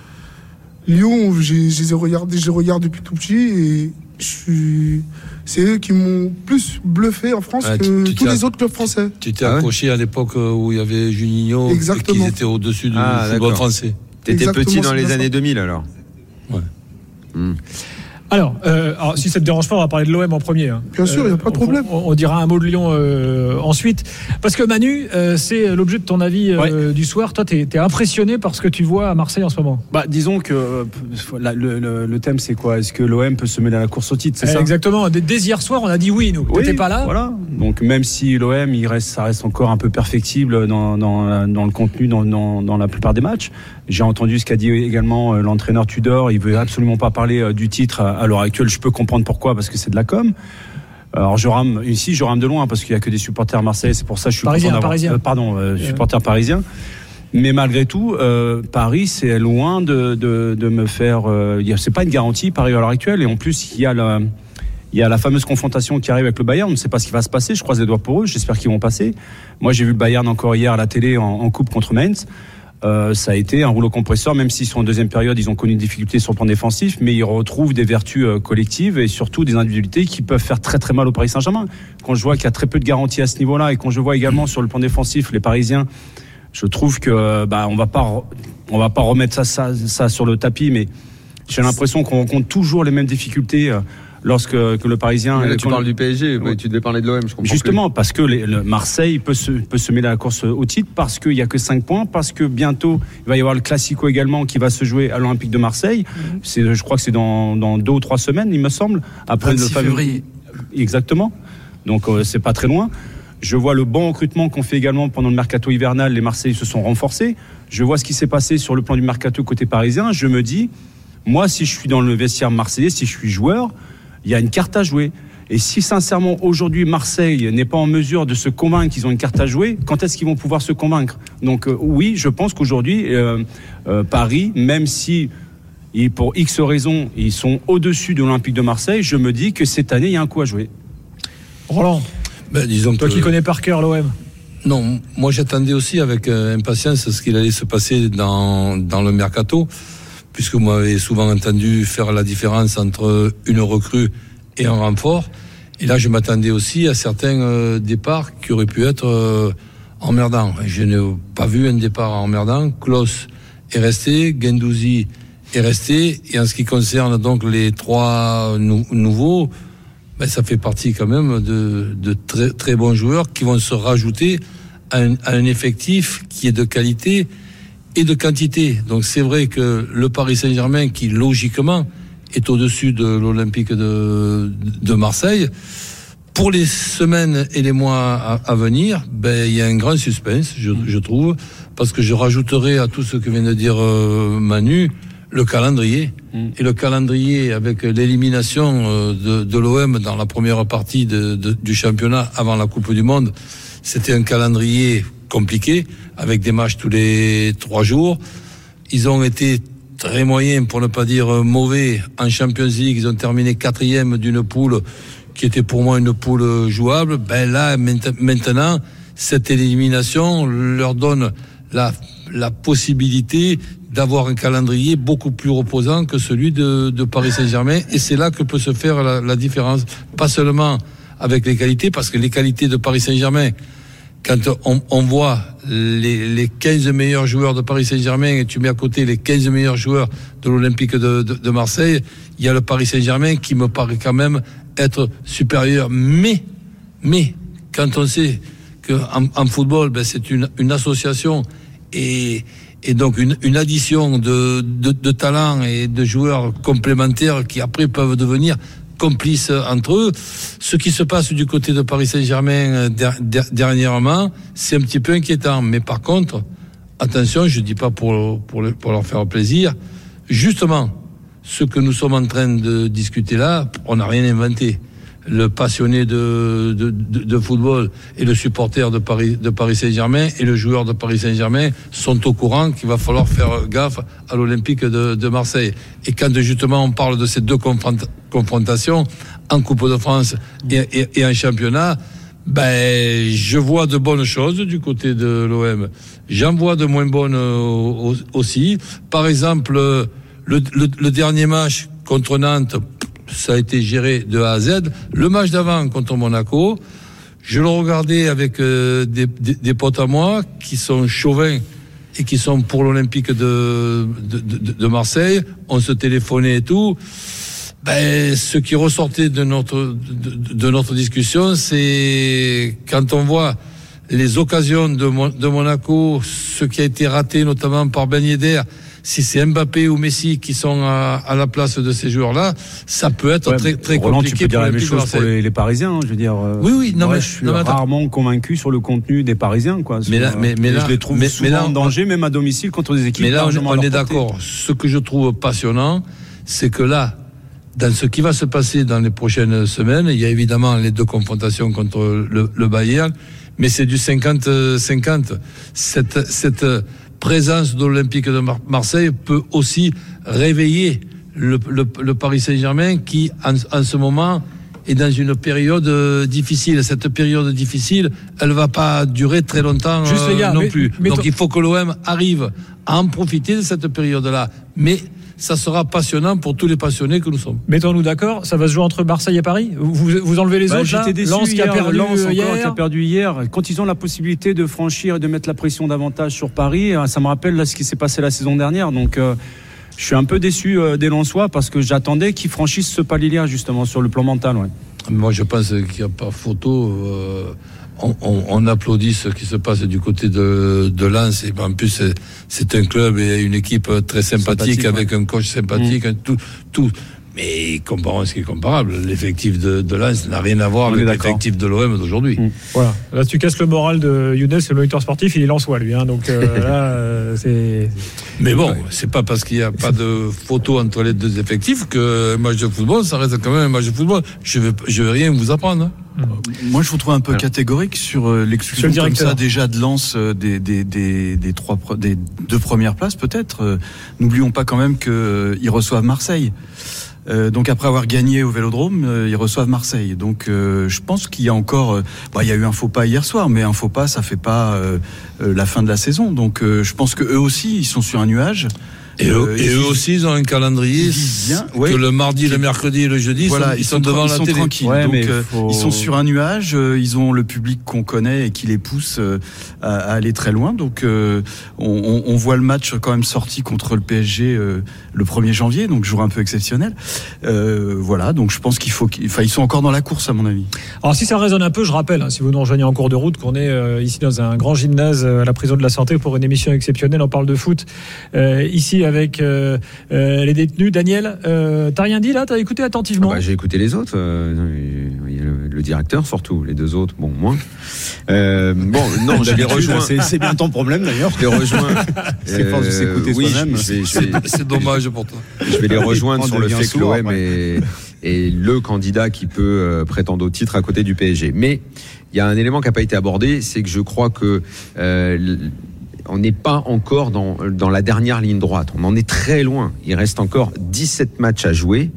Lyon, j'ai, je les ai regardés, je les regarde depuis tout petit. Et je suis... c'est eux qui m'ont plus bluffé en France ouais, que tous les autres clubs français. Tu t'es ah accroché ouais à l'époque où il y avait Juninho et qu'ils étaient au-dessus du ah, football d'accord. français. T'étais petit dans les années deux mille alors. Ouais. Mmh. Alors, euh, alors, si ça te dérange pas, on va parler de l'O M en premier. Hein. Bien sûr, il euh, n'y a pas de problème. On, on dira un mot de Lyon euh, ensuite. Parce que Manu, euh, c'est l'objet de ton avis euh, ouais. du soir. Toi, tu es impressionné par ce que tu vois à Marseille en ce moment. Bah, disons que euh, la, le, le, le thème, c'est quoi ? Est-ce que l'O M peut se mêler à la course au titre, c'est euh, ça ? Exactement. Dès, dès hier soir, on a dit oui, nous. Oui, t'étais pas là. Voilà. Donc, même si l'O M, il reste, ça reste encore un peu perfectible dans, dans, dans le contenu, dans, dans, dans la plupart des matchs. J'ai entendu ce qu'a dit également euh, l'entraîneur Tudor. Il veut absolument pas parler euh, du titre à, à l'heure actuelle. Je peux comprendre pourquoi, parce que c'est de la com. Alors je rame ici, je rame de loin parce qu'il y a que des supporters marseillais. C'est pour ça que je suis parisien, content d'avoir. Parisien. Euh, pardon, euh, supporter parisien. Mais malgré tout, euh, Paris, c'est loin de, de, de me faire. Euh, c'est pas une garantie Paris à l'heure actuelle. Et en plus, il y a la. Il y a la fameuse confrontation qui arrive avec le Bayern. On ne sait pas ce qui va se passer. Je croise les doigts pour eux. J'espère qu'ils vont passer. Moi, j'ai vu le Bayern encore hier à la télé en, en coupe contre Mainz. Euh, ça a été un rouleau compresseur, même s'ils sont en deuxième période, ils ont connu des difficultés sur le plan défensif, mais ils retrouvent des vertus euh, collectives et surtout des individualités qui peuvent faire très très mal au Paris Saint-Germain. Quand je vois qu'il y a très peu de garanties à ce niveau-là et quand je vois également sur le plan défensif les Parisiens, je trouve que bah on va pas on va pas remettre ça ça, ça sur le tapis, mais j'ai l'impression qu'on rencontre toujours les mêmes difficultés. Euh, Lorsque que le Parisien. Mais là, tu parles du P S G, ouais. Tu devais parler de l'O M, je comprends. Justement, plus. parce que les, le Marseille peut se, peut se mêler à la course au titre, parce qu'il n'y a que cinq points, parce que bientôt, il va y avoir le Classico également qui va se jouer à l'Olympique de Marseille. Mm-hmm. C'est, je crois que c'est dans, dans deux ou trois semaines, il me semble. Après le fameux. février. Exactement. Donc, euh, c'est pas très loin. Je vois le bon recrutement qu'on fait également pendant le mercato hivernal. Les Marseillais se sont renforcés. Je vois ce qui s'est passé sur le plan du mercato côté parisien. Je me dis, moi, si je suis dans le vestiaire marseillais, si je suis joueur, il y a une carte à jouer. Et si sincèrement aujourd'hui Marseille n'est pas en mesure de se convaincre qu'ils ont une carte à jouer, quand est-ce qu'ils vont pouvoir se convaincre ? Donc euh, oui, je pense qu'aujourd'hui euh, euh, Paris, même si et pour X raisons ils sont au-dessus de l'Olympique de Marseille, je me dis que cette année il y a un coup à jouer. Roland, ben, disons toi que... qui connais par cœur l'O M. Non, moi j'attendais aussi avec euh, impatience ce qu'il allait se passer dans, dans le mercato, puisque vous m'avez souvent entendu faire la différence entre une recrue et un renfort. Et là, je m'attendais aussi à certains euh, départs qui auraient pu être euh, emmerdants. Je n'ai pas vu un départ emmerdant. Klose est resté, Guendouzi est resté. Et en ce qui concerne donc les trois nou- nouveaux, ben, ça fait partie quand même de, de très, très bons joueurs qui vont se rajouter à un, à un effectif qui est de qualité et de quantité. Donc c'est vrai que le Paris Saint-Germain, qui logiquement est au-dessus de l'Olympique de, de Marseille, pour les semaines et les mois à, à venir, ben, il y a un grand suspense, je, je trouve, parce que je rajouterai à tout ce que vient de dire euh, Manu, le calendrier. Mmh. Et le calendrier avec l'élimination euh, de, de l'O M dans la première partie de, de, du championnat avant la Coupe du Monde, c'était un calendrier compliqué, avec des matchs tous les trois jours. Ils ont été très moyens, pour ne pas dire mauvais, en Champions League. Ils ont terminé quatrième d'une poule qui était pour moi une poule jouable. Ben là, maintenant, cette élimination leur donne la, la possibilité d'avoir un calendrier beaucoup plus reposant que celui de, de Paris Saint-Germain. Et c'est là que peut se faire la, la différence. Pas seulement avec les qualités, parce que les qualités de Paris Saint-Germain, quand on, on voit les, les quinze meilleurs joueurs de Paris Saint-Germain et tu mets à côté les quinze meilleurs joueurs de l'Olympique de, de, de Marseille, il y a le Paris Saint-Germain qui me paraît quand même être supérieur. Mais, mais, quand on sait qu'en en football, ben, c'est une, une association et, et donc une, une addition de, de, de talents et de joueurs complémentaires qui après peuvent devenir complices entre eux. Ce qui se passe du côté de Paris Saint-Germain der, der, dernièrement, c'est un petit peu inquiétant. Mais par contre, attention, je dis pas pour, pour, le, pour leur faire plaisir, justement, ce que nous sommes en train de discuter là, on n'a rien inventé. Le passionné de, de, de, de football et le supporter de Paris, de Paris Saint-Germain et le joueur de Paris Saint-Germain sont au courant qu'il va falloir faire gaffe à l'Olympique de, de Marseille. Et quand justement on parle de ces deux confront- confrontations en Coupe de France et, et, et en championnat, ben, je vois de bonnes choses du côté de l'O M. J'en vois de moins bonnes euh, aussi. Par exemple, le, le, le dernier match contre Nantes, ça a été géré de A à Z. Le match d'avant contre Monaco, je le regardais avec euh, des, des, des potes à moi qui sont chauvins et qui sont pour l'Olympique de, de, de, de Marseille. On se téléphonait et tout. Ben, ce qui ressortait de notre, de, de notre discussion, c'est quand on voit les occasions de, de Monaco, ce qui a été raté notamment par Ben Yedder, si c'est Mbappé ou Messi qui sont à, à la place de ces joueurs-là, ça peut être ouais, très, très Roland, compliqué. Tu peux dire pour la même chose pour les, les Parisiens, hein, je veux dire. Euh, oui, oui, non, moi, mais je suis non, mais rarement convaincu sur le contenu des Parisiens, quoi. Mais là, mais, mais là, je les trouve mais, souvent mais là, en danger, même à domicile contre des équipes. Mais là, on, on est portée. d'accord. Ce que je trouve passionnant, c'est que là, dans ce qui va se passer dans les prochaines semaines, il y a évidemment les deux confrontations contre le, le Bayern, mais c'est du cinquante cinquante. Cette, cette présence de l'Olympique de Mar- Marseille peut aussi réveiller le, le, le Paris Saint-Germain qui, en, en ce moment, est dans une période difficile. Cette période difficile, elle va pas durer très longtemps Juste, les gars, euh, non mais, plus. Mais Donc ton... il faut que l'O M arrive à en profiter de cette période-là. Mais ça sera passionnant pour tous les passionnés que nous sommes. Mettons-nous d'accord, ça va se jouer entre Marseille et Paris. Vous, vous enlevez les bah, autres. J'étais déçu Lens hier, qui a perdu Lens encore hier. qui a perdu hier. Quand ils ont la possibilité de franchir et de mettre la pression davantage sur Paris, ça me rappelle là, ce qui s'est passé la saison dernière. Donc euh, je suis un peu déçu euh, des Lensois parce que j'attendais qu'ils franchissent ce palier-là justement sur le plan mental. Ouais. Moi je pense qu'il n'y a pas photo. Euh... On, on, on applaudit ce qui se passe du côté de, de Lens. Et en plus, c'est, c'est un club et une équipe très sympathique, sympathique avec ouais. un coach sympathique, mmh. tout, tout. Mais comparons ce qui est comparable. L'effectif de, de Lens n'a rien à voir on avec l'effectif de l'O M d'aujourd'hui. Mmh. Voilà. Là, tu casses le moral de Younes, le moniteur sportif, il est lensois, lui. Hein, donc euh, là, euh, c'est. Mais bon, c'est pas parce qu'il n'y a pas de photo entre les deux effectifs qu'un match de football, ça reste quand même un match de football. Je vais, je vais rien vous apprendre. Hein. Moi, je vous trouve un peu catégorique sur euh, l'exclusion sur comme ça déjà de Lens euh, des, des, des, des, trois, des deux premières places peut-être. Euh, n'oublions pas quand même qu'ils euh, reçoivent Marseille. Euh, donc après avoir gagné au Vélodrome, euh, ils reçoivent Marseille. Donc euh, je pense qu'il y a encore, euh, bah, il y a eu un faux pas hier soir, mais un faux pas, ça fait pas euh, euh, la fin de la saison. Donc euh, je pense que eux aussi, ils sont sur un nuage. Et, euh, eux, et eux aussi, ils ont un calendrier bien, ouais, que le mardi, le mercredi et le jeudi, voilà, ils sont, ils sont devant ils la sont télé. tranquilles. Ouais, donc mais euh, faut... ils sont sur un nuage. Euh, ils ont le public qu'on connaît et qui les pousse euh, à, à aller très loin. Donc euh, on, on, on voit le match quand même sorti contre le P S G euh, le premier janvier, donc jour un peu exceptionnel. Euh, voilà, donc je pense qu'il faut, qu'il, enfin ils sont encore dans la course à mon avis. Alors si ça résonne un peu, je rappelle, hein, si vous nous rejoignez en cours de route, qu'on est euh, ici dans un grand gymnase euh, à la Prison de la Santé pour une émission exceptionnelle. On parle de foot euh, ici avec euh, euh, les détenus. Daniel, euh, t'as rien dit là? T'as écouté attentivement? Ah bah, j'ai écouté les autres. Euh, il y a le, le directeur surtout, les deux autres, bon moins. Euh, bon, non, je les rejoins. C'est, c'est bien ton problème d'ailleurs. Je les rejoins. C'est force de s'écouter oui, soi-même. je vais, je vais, C'est dommage pour toi. Je vais les rejoindre sur le fait que l'O M après. est, est le candidat qui peut euh, prétendre au titre à côté du P S G. Mais il y a un élément qui n'a pas été abordé, c'est que je crois que euh, on n'est pas encore dans, dans la dernière ligne droite. On en est très loin. Il reste encore dix-sept matchs à jouer.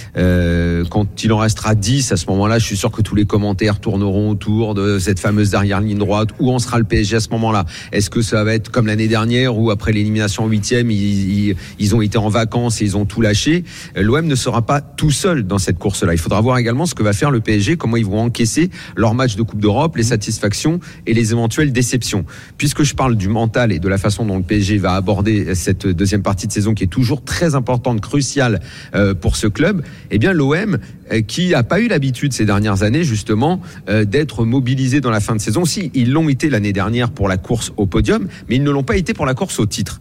Euh, quand il en restera dix, à ce moment-là, je suis sûr que tous les commentaires tourneront autour de cette fameuse dernière ligne droite. Où en sera le P S G à ce moment-là? Est-ce que ça va être comme l'année dernière où après l'élimination en huitième, ils, ils, ils ont été en vacances et ils ont tout lâché? L'O M ne sera pas tout seul dans cette course-là. Il faudra voir également ce que va faire le P S G, comment ils vont encaisser leurs matchs de Coupe d'Europe, les satisfactions et les éventuelles déceptions. Puisque je parle du mental et de la façon dont le P S G va aborder cette deuxième partie de saison qui est toujours très importante, cruciale euh, pour ce club, eh bien l'O M euh, qui n'a pas eu l'habitude ces dernières années justement euh, d'être mobilisé dans la fin de saison. Si, ils l'ont été l'année dernière pour la course au podium, mais ils ne l'ont pas été pour la course au titre.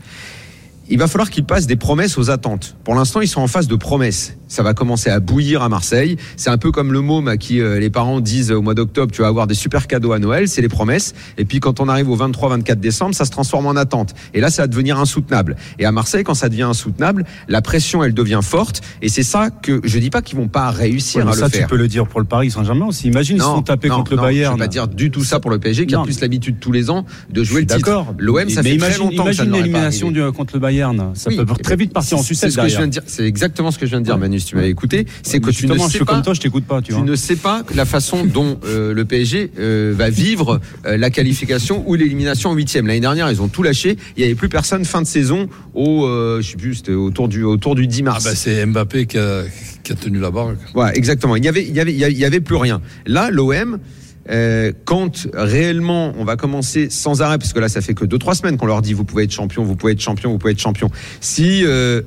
Il va falloir qu'ils passent des promesses aux attentes. Pour l'instant, ils sont en phase de promesses. Ça va commencer à bouillir à Marseille. C'est un peu comme le môme à qui euh, les parents disent au mois d'octobre, tu vas avoir des super cadeaux à Noël, c'est les promesses. Et puis quand on arrive au vingt-trois vingt-quatre décembre, ça se transforme en attente. Et là, ça va devenir insoutenable. Et à Marseille, quand ça devient insoutenable, la pression, elle devient forte. Et c'est ça que je dis pas qu'ils vont pas réussir Ouais, à ça, le faire. Tu peux le dire pour le Paris Saint-Germain aussi. Imagine, ils se font taper non, contre non, le Bayern. Je vais pas dire du tout ça pour le P S G qui Non. a plus l'habitude tous les ans de jouer le titre. D'accord. L'O M, ça mais fait imagine, très longtemps que ça imagine ne l'aurait pas l'élimination arrivé. du, contre le Bayern. Ça Oui, peut très vite partir en c'est sucette ce que je derrière. viens de dire. C'est exactement ce que je viens de dire, Ouais. Manu, si tu m'avais écouté. C'est que Mais tu ne justement, je sais suis pas. comme toi, je t'écoute pas, tu Tu vois. ne sais pas la façon dont euh, le P S G euh, va vivre euh, la qualification ou l'élimination en huitième. L'année dernière, ils ont tout lâché. Il n'y avait plus personne fin de saison au, euh, je sais plus, c'était autour du autour du dix mars. Ah bah c'est Mbappé qui a, qui a tenu la barre. Voilà, exactement. Il y avait, il y avait, il y avait plus rien. Là, l'O M. Euh, quand réellement on va commencer sans arrêt, parce que là ça fait que deux trois semaines qu'on leur dit vous pouvez être champion, vous pouvez être champion, vous pouvez être champion. Si euh,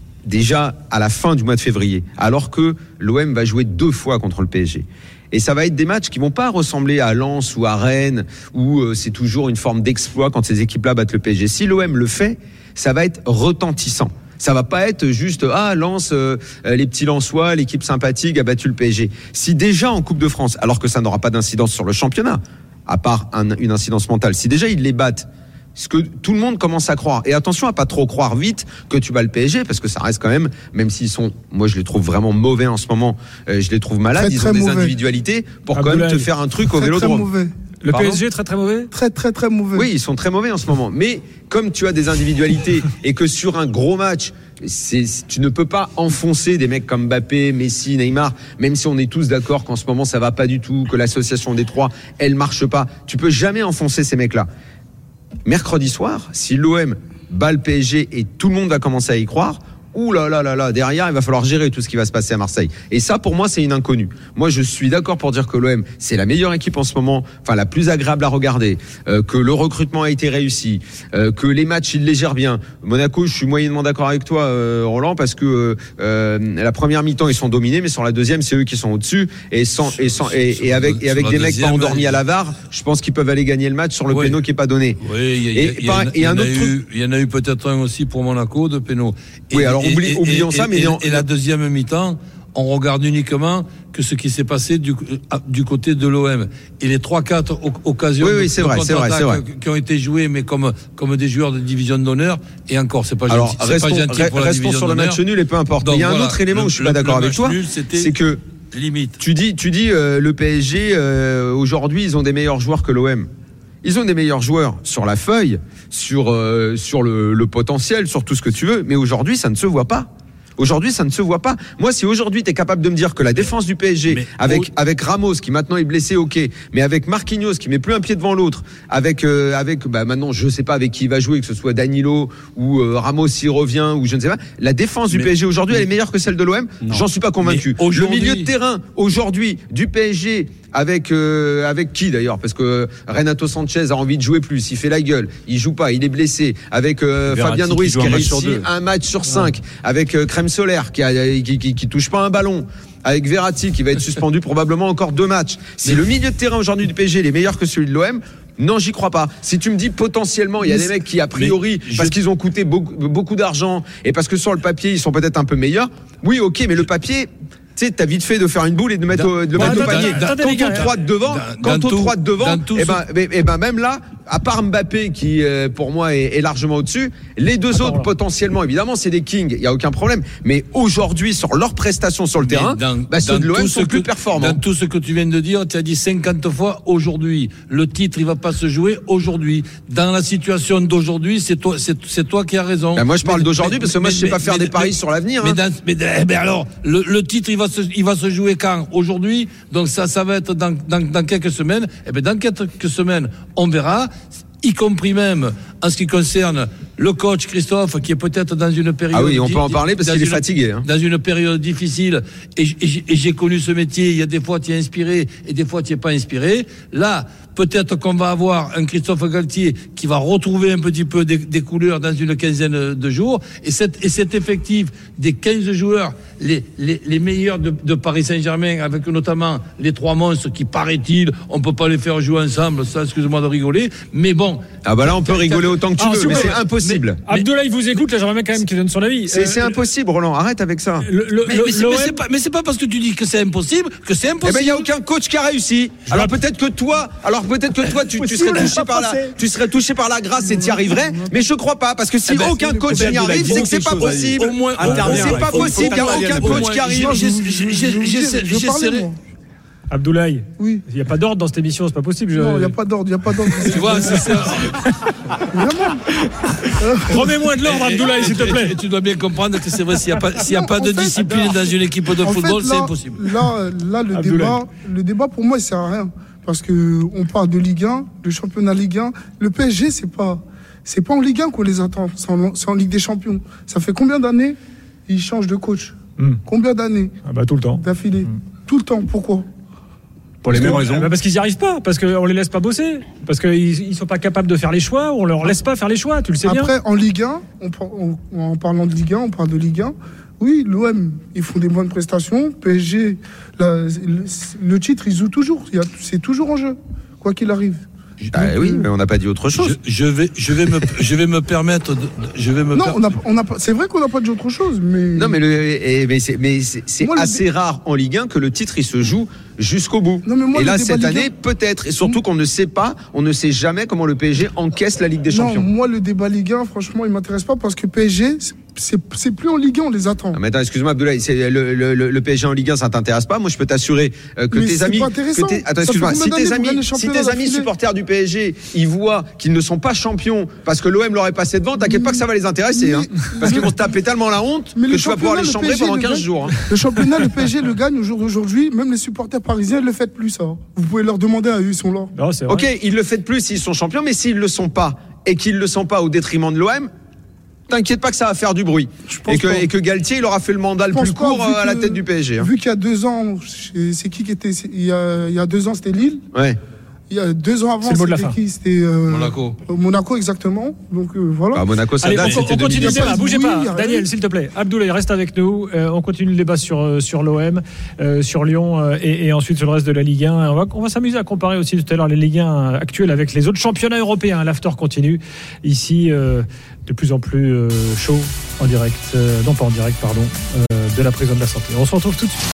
déjà à la fin du mois de février, alors que l'O M va jouer deux fois contre le P S G, et ça va être des matchs qui vont pas ressembler à Lens ou à Rennes où euh, c'est toujours une forme d'exploit quand ces équipes-là battent le P S G. Si l'O M le fait, ça va être retentissant. Ça va pas être juste ah Lens, euh, les petits Lensois, l'équipe sympathique a battu le P S G. Si déjà en Coupe de France, alors que ça n'aura pas d'incidence sur le championnat, à part un, une incidence mentale, si déjà ils les battent, ce que tout le monde commence à croire. Et attention à pas trop croire vite que tu bats le P S G, parce que ça reste quand même, même s'ils sont, moi je les trouve vraiment mauvais en ce moment, euh, je les trouve malades, Très, ils très ont des mauvais. individualités pour Abdoulaye. quand même te faire un truc au Très, très Vélodrome. mauvais. Le Pardon P S G très très mauvais. Très, très, très mauvais. Oui, ils sont très mauvais en ce moment. Mais comme tu as des individualités et que sur un gros match, c'est, tu ne peux pas enfoncer des mecs comme Mbappé, Messi, Neymar, même si on est tous d'accord qu'en ce moment ça va pas du tout, que l'association des trois, elle marche pas. Tu peux jamais enfoncer ces mecs-là. Mercredi soir, si l'O M bat le P S G et tout le monde va commencer à y croire, ouh là là là là, derrière il va falloir gérer tout ce qui va se passer à Marseille. Et ça pour moi c'est une inconnue. Moi je suis d'accord pour dire que l'O M c'est la meilleure équipe en ce moment, enfin la plus agréable à regarder, euh, que le recrutement a été réussi, euh, que les matchs ils les gèrent bien. Monaco, je suis moyennement d'accord avec toi euh, Roland, parce que euh, la première mi-temps ils sont dominés, mais sur la deuxième c'est eux qui sont au-dessus, et sans et sans et, et avec et avec des mecs pas endormis à la V A R, je pense qu'ils peuvent aller gagner le match sur le Oui. péno qui est pas donné. Oui, il y, a- Et il y, a- pareil, il y, et un en a autre eu, truc- il y en a eu peut-être un aussi pour Monaco de péno. Oui, alors oublie- oublions ça, mais et, non- et la deuxième mi-temps, on regarde uniquement que ce qui s'est passé du, euh, du côté de l'O M. Et les trois quatre occasions Oui, oui, de, c'est de vrai, c'est vrai, c'est vrai. qui ont été jouées, mais comme, comme des joueurs de division d'honneur, et encore, c'est pas Alors gentil, c'est restons, pas gentil pour la restons division sur le d'honneur. match nul et peu importe. Donc, Mais il y a un voilà, autre élément le- où je suis le- pas d'accord le avec match toi, nul, c'était c'est que limite. tu dis, tu dis euh, le P S G euh, aujourd'hui ils ont des meilleurs joueurs que l'O M. Ils ont des meilleurs joueurs sur la feuille, sur euh, sur le, le potentiel, sur tout ce que tu veux, mais aujourd'hui ça ne se voit pas. Aujourd'hui, ça ne se voit pas. Moi, si aujourd'hui tu es capable de me dire que la défense du P S G, mais avec, au... avec Ramos qui maintenant est blessé, ok, mais avec Marquinhos qui met plus un pied devant l'autre, avec, euh, avec bah, maintenant, je sais pas avec qui il va jouer, que ce soit Danilo ou euh, Ramos s'il revient, ou je ne sais pas. La défense du mais... P S G aujourd'hui, elle est meilleure que celle de l'O M. Non. J'en suis pas convaincu. Le milieu de terrain aujourd'hui du P S G, avec euh, avec qui d'ailleurs, parce que Renato Sanchez a envie de jouer plus, il fait la gueule, il joue pas, il est blessé, avec euh, Fabien Ruiz qui, qui a réussi un match sur cinq, ouais. avec euh, Crème Solaire qui, a, qui, qui, qui touche pas un ballon, avec Verratti qui va être suspendu probablement encore deux matchs. Si mais... le milieu de terrain aujourd'hui du P S G est meilleur que celui de l'O M, non, j'y crois pas. Si tu me dis potentiellement, il y a des mecs qui, a priori, je... parce qu'ils ont coûté beaucoup, beaucoup d'argent et parce que sur le papier, ils sont peut-être un peu meilleurs, oui, ok, mais le papier... Tu sais, t'as vite fait de faire une boule et de mettre au, de le mettre au panier. Quand on trois de devant, quand on trois de devant, et ben, et ben même là, à part Mbappé qui euh, pour moi est, est largement au-dessus, les deux Attends, autres alors. potentiellement, évidemment, c'est des kings, il y a aucun problème. Mais aujourd'hui, sur leurs prestations sur le mais terrain, dans, bah, ceux de l'O M sont plus performants. Dans tout ce que tu viens de dire, tu as dit cinquante fois aujourd'hui. Le titre, il va pas se jouer aujourd'hui. Dans la situation d'aujourd'hui, c'est toi, c'est, c'est toi qui as raison. Bah, moi, je parle mais, d'aujourd'hui mais, parce que moi, mais, je sais mais, pas faire mais, des paris mais, sur l'avenir. Mais, hein. dans, mais, mais alors, le, le titre, il va se, il va se jouer quand? Aujourd'hui. Donc ça, ça va être dans, dans, dans quelques semaines. Et bien, dans quelques semaines, on verra. Y compris même en ce qui concerne le coach Christophe, qui est peut-être dans une période... Ah oui, on peut en parler parce qu'il est fatigué. Hein. Dans une période difficile, et, et, et j'ai connu ce métier, il y a des fois tu es inspiré, et des fois tu n'es pas inspiré. Là, peut-être qu'on va avoir un Christophe Galtier qui va retrouver un petit peu des, des couleurs dans une quinzaine de jours, et, cette, et cet effectif des quinze joueurs, les, les, les meilleurs de, de Paris Saint-Germain, avec notamment les trois monstres qui, paraît-il, on peut pas les faire jouer ensemble, ça, excuse-moi de rigoler, mais bon... Ah bah là, on peut rigoler autant que tu Alors, veux, mais c'est impossible. Mais, Abdoulaye vous écoute, là, j'aimerais quand même qu'il donne son avis. C'est, euh, c'est impossible, Roland, arrête avec ça. Le, le, mais, le, mais, c'est, mais, c'est pas, mais c'est pas parce que tu dis que c'est impossible que c'est impossible. Eh ben, il n'y a aucun coach qui a réussi. Je alors peut-être que toi, alors peut-être que toi, tu, tu serais touché par la, tu serais touché par la grâce et tu y arriverais, mais je crois pas, parce que si eh ben, aucun coach n'y arrive, c'est que c'est pas possible. Au moins, c'est pas possible, il n'y a aucun coach qui arrive. J'essaierai. Abdoulaye, oui. Il n'y a pas d'ordre dans cette émission, c'est pas possible. Je... Non, il n'y a pas d'ordre, il n'y a pas d'ordre. Tu vois, c'est ça. Vraiment. Remets-moi de l'ordre, Abdoulaye, s'il te plaît. Et tu dois bien comprendre que c'est vrai, s'il n'y a pas, s'il y a pas de discipline dans une équipe de football, c'est impossible. Là, là le, débat, le débat, pour moi, il ne sert à rien. Parce qu'on parle de Ligue un, de championnat Ligue un. Le P S G, c'est pas, c'est pas en Ligue un qu'on les attend, c'est en, c'est en Ligue des Champions. Ça fait combien d'années ils changent de coach mm. Combien d'années ah bah, tout le temps. D'affilée. Mm. Tout le temps. Pourquoi? Pour les mêmes raisons. Bah parce qu'ils n'y arrivent pas, parce qu'on les laisse pas bosser, parce qu'ils ne sont pas capables de faire les choix, on leur laisse pas faire les choix, tu le sais Après, bien. Après, en Ligue un, on, on, en parlant de Ligue un, on parle de Ligue un. Oui, l'O M, ils font des bonnes prestations. P S G, la, le, le titre, ils jouent toujours. Il y a, c'est toujours en jeu, quoi qu'il arrive. Ah Donc, oui, mais on n'a pas dit autre chose. Je, je vais, je vais me, je vais me permettre. De, je vais me. Non, per... on a, on a pas. C'est vrai qu'on n'a pas dit autre chose, mais. Non, mais le, mais c'est, mais c'est, c'est moi, assez le... rare en Ligue un que le titre il se joue jusqu'au bout. Non, mais moi, et là, cette année, Ligue un... peut-être. Et surtout qu'on ne sait pas, on ne sait jamais comment le P S G encaisse la Ligue des Champions. Non, moi, le débat Ligue un, franchement, il m'intéresse pas parce que P S G, c'est, c'est plus en Ligue un, on les attend. Ah, mais attends, excuse-moi, Abdoulaye, c'est le, le, le, le P S G en Ligue un, ça t'intéresse pas. Moi, je peux t'assurer euh, que mais tes c'est amis. Pas intéressant. Que tes, attends, excuse-moi. Si tes amis, si tes amis supporters du P S G, ils voient qu'ils ne sont pas champions parce que l'O M leur est passé devant, t'inquiète pas que ça va les intéresser. Hein, parce qu'ils vont se taper tellement la honte mais que tu vas pouvoir les chambrer pendant quinze jours. Hein. Le championnat, le P S G le gagne aujourd'hui. Même les supporters parisiens ne le font plus, ça. Vous pouvez leur demander à eux, ils sont là. Non, c'est vrai. Ok, ils le font plus s'ils sont champions, mais s'ils le sont pas et qu'ils le sont pas au détriment de l'O M, t'inquiète pas que ça va faire du bruit. Et que, et que Galtier, il aura fait le mandat le plus court pas, à la tête du P S G. Hein. Vu qu'il y a deux ans, c'est qui qui était. Il y a, il y a deux ans, c'était Lille. Ouais. Il y a deux ans avant, c'était qui? C'était euh, Monaco. Monaco, exactement. Donc euh, voilà. Bah, Monaco, ça Allez, date, on, c'était on continue le débat. Bougez oui, pas, Daniel, s'il te plaît. Abdoulaye, reste avec nous. Euh, on continue le débat sur euh, sur l'O M, euh, sur Lyon euh, et, et ensuite sur le reste de la Ligue un. On va, on va s'amuser à comparer aussi tout à l'heure les Ligue un actuelles avec les autres championnats européens. L'after continue ici. Euh, de plus en plus euh, chaud en direct, euh, non pas en direct, pardon, euh, de la prison de la santé. On se retrouve tout de suite.